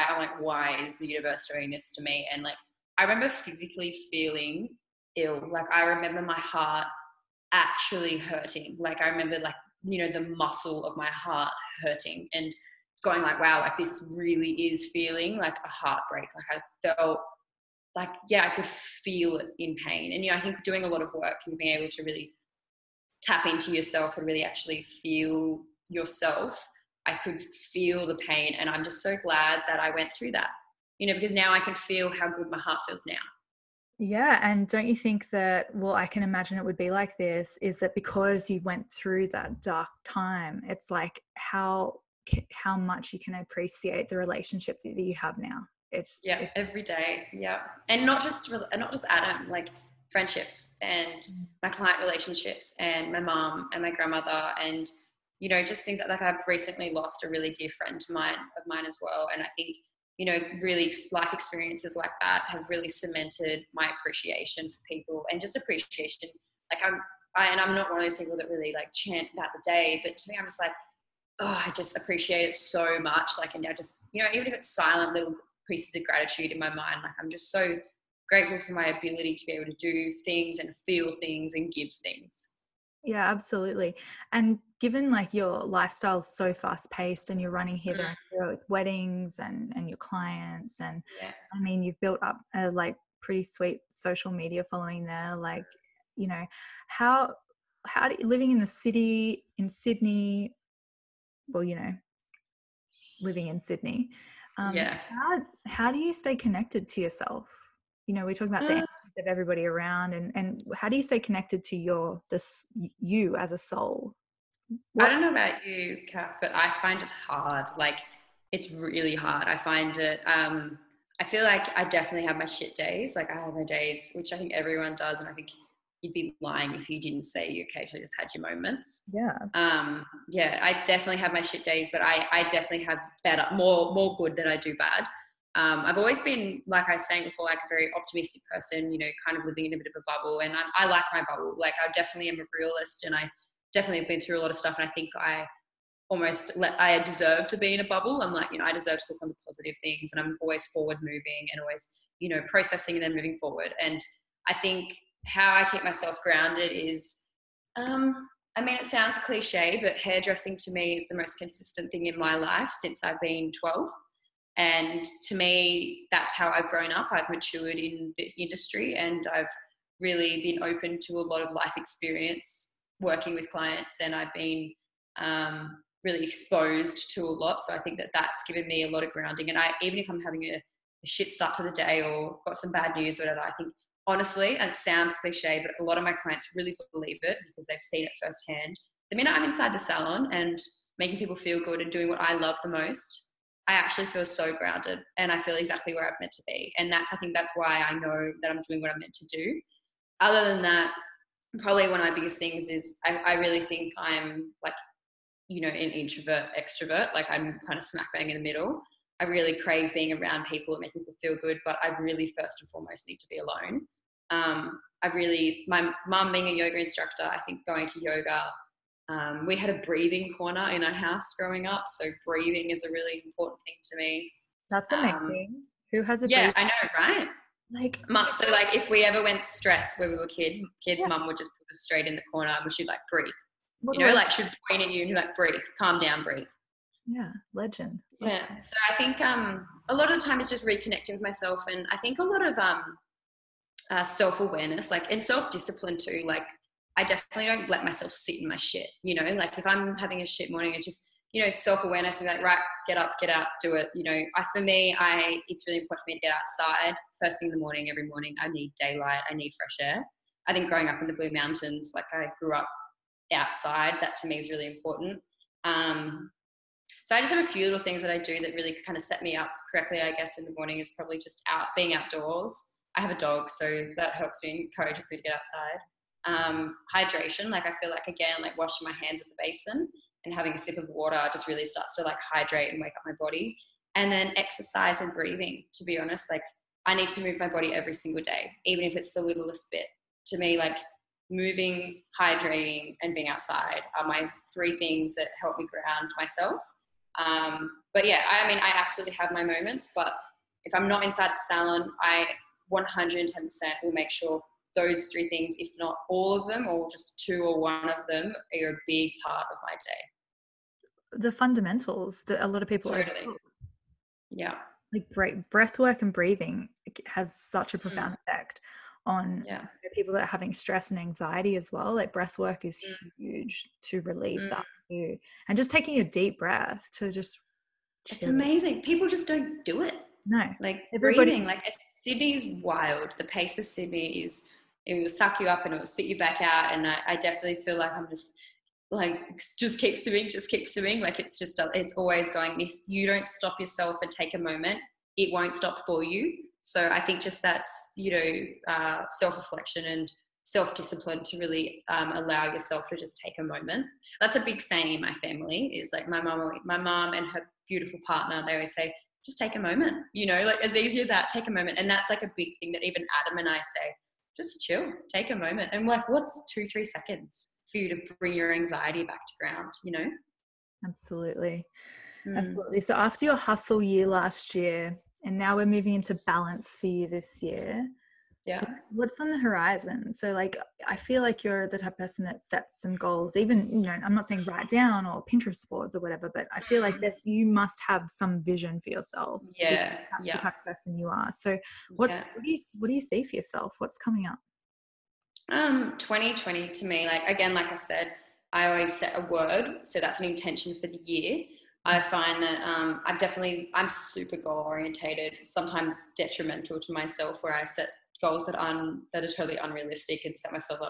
why is the universe doing this to me? And like, I remember physically feeling ill. Like, I remember my heart actually hurting. Like, I remember, like, you know, the muscle of my heart hurting and going like, wow, like, this really is feeling like a heartbreak. Like, I felt like, yeah, I could feel it in pain. And, you know, I think doing a lot of work and being able to really tap into yourself and really actually feel yourself, I could feel the pain. And I'm just so glad that I went through that, you know, because now I can feel how good my heart feels now. Yeah. And don't you think that, well, I can imagine it would be like this, is that because you went through that dark time, it's like how much you can appreciate the relationship that you have now. It's every day. Yeah. And not just Adam, like friendships and my client relationships and my mom and my grandmother, and, you know, just things like I've recently lost a really dear friend of mine as well. And I think, you know, really life experiences like that have really cemented my appreciation for people, and just appreciation. Like, I'm not one of those people that really like chant about the day, but to me, I'm just like, oh, I just appreciate it so much. Like, and I just, you know, even if it's silent little pieces of gratitude in my mind, like, I'm just so grateful for my ability to be able to do things and feel things and give things. Yeah, absolutely. And given like your lifestyle is so fast paced and you're running hither and thither with weddings and your clients, and I mean, you've built up a like pretty sweet social media following there. Like, you know, how do you, living in the city in Sydney, well, you know, living in Sydney, how do you stay connected to yourself? You know, we're talking about the energy of everybody around, and how do you stay connected to you as a soul? I don't know about you, Kath, but I find it hard. Like, it's really hard. I find it, I feel like I definitely have my shit days. Like, I have my days, which I think everyone does. And I think you'd be lying if you didn't say you occasionally just had your moments. Yeah. Yeah, I definitely have my shit days, but I definitely have better, more good than I do bad. I've always been, like I was saying before, like a very optimistic person, you know, kind of living in a bit of a bubble. And I like my bubble. Like, I definitely am a realist, and I definitely have been through a lot of stuff. And I think I deserve to be in a bubble. I'm like, you know, I deserve to look on the positive things, and I'm always forward moving and always, you know, processing and then moving forward. And I think how I keep myself grounded is, I mean, it sounds cliche, but hairdressing to me is the most consistent thing in my life since I've been 12. And to me, that's how I've grown up. I've matured in the industry, and I've really been open to a lot of life experience working with clients, and I've been really exposed to a lot. So I think that that's given me a lot of grounding. And even if I'm having a shit start to the day or got some bad news or whatever, I think honestly, and it sounds cliche, but a lot of my clients really believe it because they've seen it firsthand. The minute I'm inside the salon and making people feel good and doing what I love the most, I actually feel so grounded, and I feel exactly where I'm meant to be. And I think that's why I know that I'm doing what I'm meant to do. Other than that, probably one of my biggest things is I really think I'm like, you know, an introvert, extrovert. Like, I'm kind of smack bang in the middle. I really crave being around people and making people feel good, but I really first and foremost need to be alone. My mum being a yoga instructor, I think going to yoga, we had a breathing corner in our house growing up. So breathing is a really important thing to me. That's amazing. Who has a Yeah, I know, right? Like, so like if we ever went stressed when we were kids, mum would just put us straight in the corner and she'd like breathe. You know, like she'd point at you and you're like, breathe, calm down, breathe. Yeah, legend. Yeah. So I think a lot of the time it's just reconnecting with myself, and I think a lot of self-awareness, like, and self-discipline too. Like, I definitely don't let myself sit in my shit, you know, like if I'm having a shit morning, it's just, you know, self-awareness and like, right, get up, get out, do it. You know, for me, it's really important for me to get outside first thing in the morning. Every morning I need daylight, I need fresh air. I think growing up in the Blue Mountains, like I grew up outside, that to me is really important. So I just have a few little things that I do that really kind of set me up correctly, I guess, in the morning, is probably just being outdoors. I have a dog, so that helps me, encourages me to get outside. Hydration, like I feel like, again, like washing my hands at the basin and having a sip of water just really starts to like hydrate and wake up my body. And then exercise and breathing, to be honest, like I need to move my body every single day, even if it's the littlest bit. To me, like moving, hydrating, and being outside are my three things that help me ground myself. But yeah, I mean, I absolutely have my moments, but if I'm not inside the salon, I 110% will make sure those three things, if not all of them, or just two or one of them, are a big part of my day. The fundamentals that a lot of people Totally. Yeah. Like breath work and breathing has such a profound effect on people that are having stress and anxiety as well. Like breath work is huge to relieve that too. And just taking a deep breath to just chill. It's amazing. People just don't do it. No. Like breathing, like Sydney is wild. The pace of Sydney is, it will suck you up and it will spit you back out. And I definitely feel like I'm just like, just keep swimming. Like it's always going. If you don't stop yourself and take a moment, it won't stop for you. So I think just that's, you know, self-reflection and self-discipline to really allow yourself to just take a moment. That's a big saying in my family, is like my mom and her beautiful partner, they always say, just take a moment, you know, like as easy as that, take a moment. And that's like a big thing that even Adam and I say, just chill, take a moment. And like, what's 2-3 seconds for you to bring your anxiety back to ground, you know? Absolutely. Absolutely. So after your hustle year last year, and now we're moving into balance for you this year. Yeah. What's on the horizon? So like, I feel like you're the type of person that sets some goals, even, you know, I'm not saying write down or Pinterest boards or whatever, but I feel like you must have some vision for yourself. Yeah. That's the type of person you are. So what do you see for yourself? What's coming up? 2020 to me, like, again, like I said, I always set a word. So that's an intention for the year. I find that I'm super goal orientated, sometimes detrimental to myself, where I set goals that are totally unrealistic and set myself up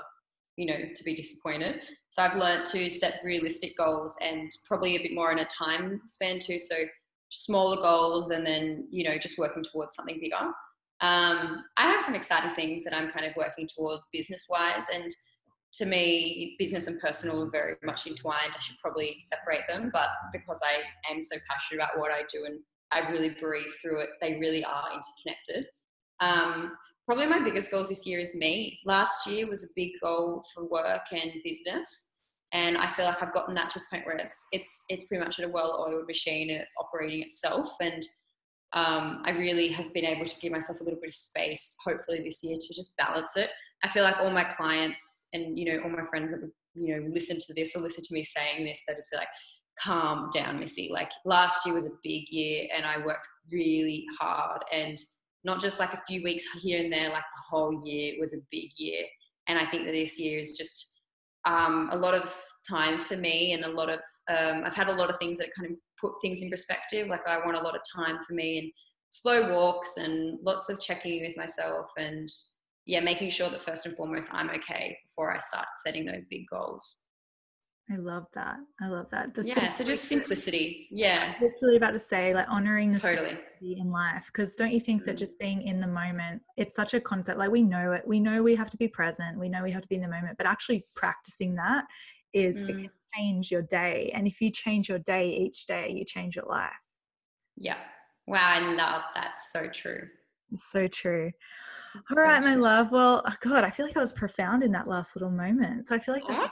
to be disappointed. So I've learned to set realistic goals and probably a bit more in a time span too. So smaller goals and then, just working towards something bigger. I have some exciting things that I'm kind of working towards business-wise, and to me, business and personal are very much entwined. I should probably separate them, but because I am so passionate about what I do and I really breathe through it, they really are interconnected. Probably my biggest goals this year is me. Last year was a big goal for work and business, and I feel like I've gotten that to a point where it's pretty much a well-oiled machine and it's operating itself. And I really have been able to give myself a little bit of space, hopefully this year, to just balance it. I feel like all my clients and, all my friends that would, listen to this or listen to me saying this, they just be like, calm down, Missy. Like last year was a big year and I worked really hard, and not just like a few weeks here and there, like the whole year was a big year. And I think that this year is just a lot of time for me, and I've had a lot of things that kind of put things in perspective. Like I want a lot of time for me and slow walks and lots of checking with myself, and making sure that first and foremost I'm okay before I start setting those big goals. I love that. So just simplicity. Yeah. I was literally about to say, like, honoring the totally simplicity in life, because don't you think that just being in the moment, it's such a concept, like we know it, we know we have to be present, we know we have to be in the moment, but actually practicing that it can change your day. And if you change your day each day, you change your life. Yeah. Wow, I love that. So true. So true. All right, my love. Well, God, I feel like I was profound in that last little moment. So I feel like that's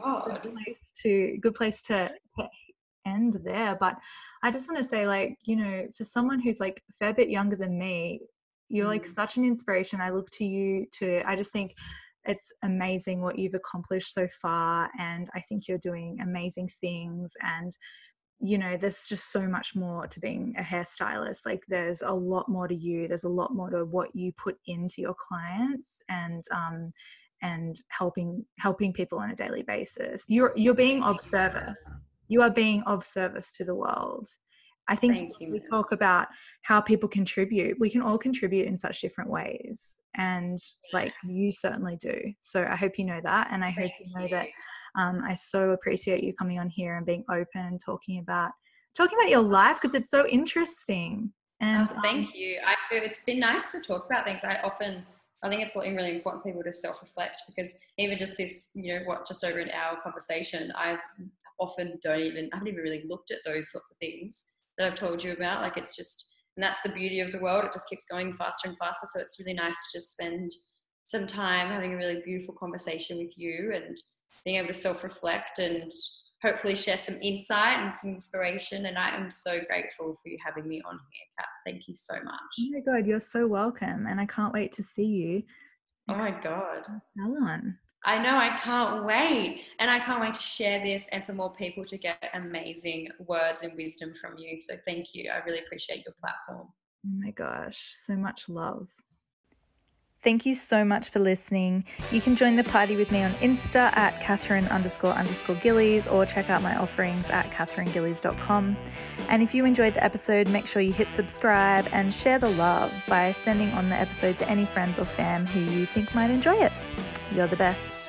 a good place to end there. But I just want to say, like, for someone who's like a fair bit younger than me, you're like such an inspiration. I look to you I just think it's amazing what you've accomplished so far. And I think you're doing amazing things. And there's just so much more to being a hairstylist. Like there's a lot more to you. There's a lot more to what you put into your clients and helping people on a daily basis. You're being of service. You are being of service to the world. I think we talk about how people contribute. We can all contribute in such different ways. And like you certainly do. So I hope you know that. And I hope you know that I so appreciate you coming on here and being open and talking about your life, because it's so interesting. And thank you. I feel it's been nice to talk about things. I think it's really important for people to self-reflect, because even just this, just over an hour conversation, I haven't even really looked at those sorts of things that I've told you about. Like it's just, and that's the beauty of the world. It just keeps going faster and faster. So it's really nice to just spend some time having a really beautiful conversation with you and being able to self-reflect and hopefully share some insight and some inspiration. And I am so grateful for you having me on here, Kath. Thank you so much. Oh my God, you're so welcome. And I can't wait to see you. Oh my God. Salon. I know, I can't wait. And I can't wait to share this and for more people to get amazing words and wisdom from you. So thank you. I really appreciate your platform. Oh my gosh, so much love. Thank you so much for listening. You can join the party with me on Insta at Catherine__Gillies, or check out my offerings at catherinegillies.com. And if you enjoyed the episode, make sure you hit subscribe and share the love by sending on the episode to any friends or fam who you think might enjoy it. You're the best.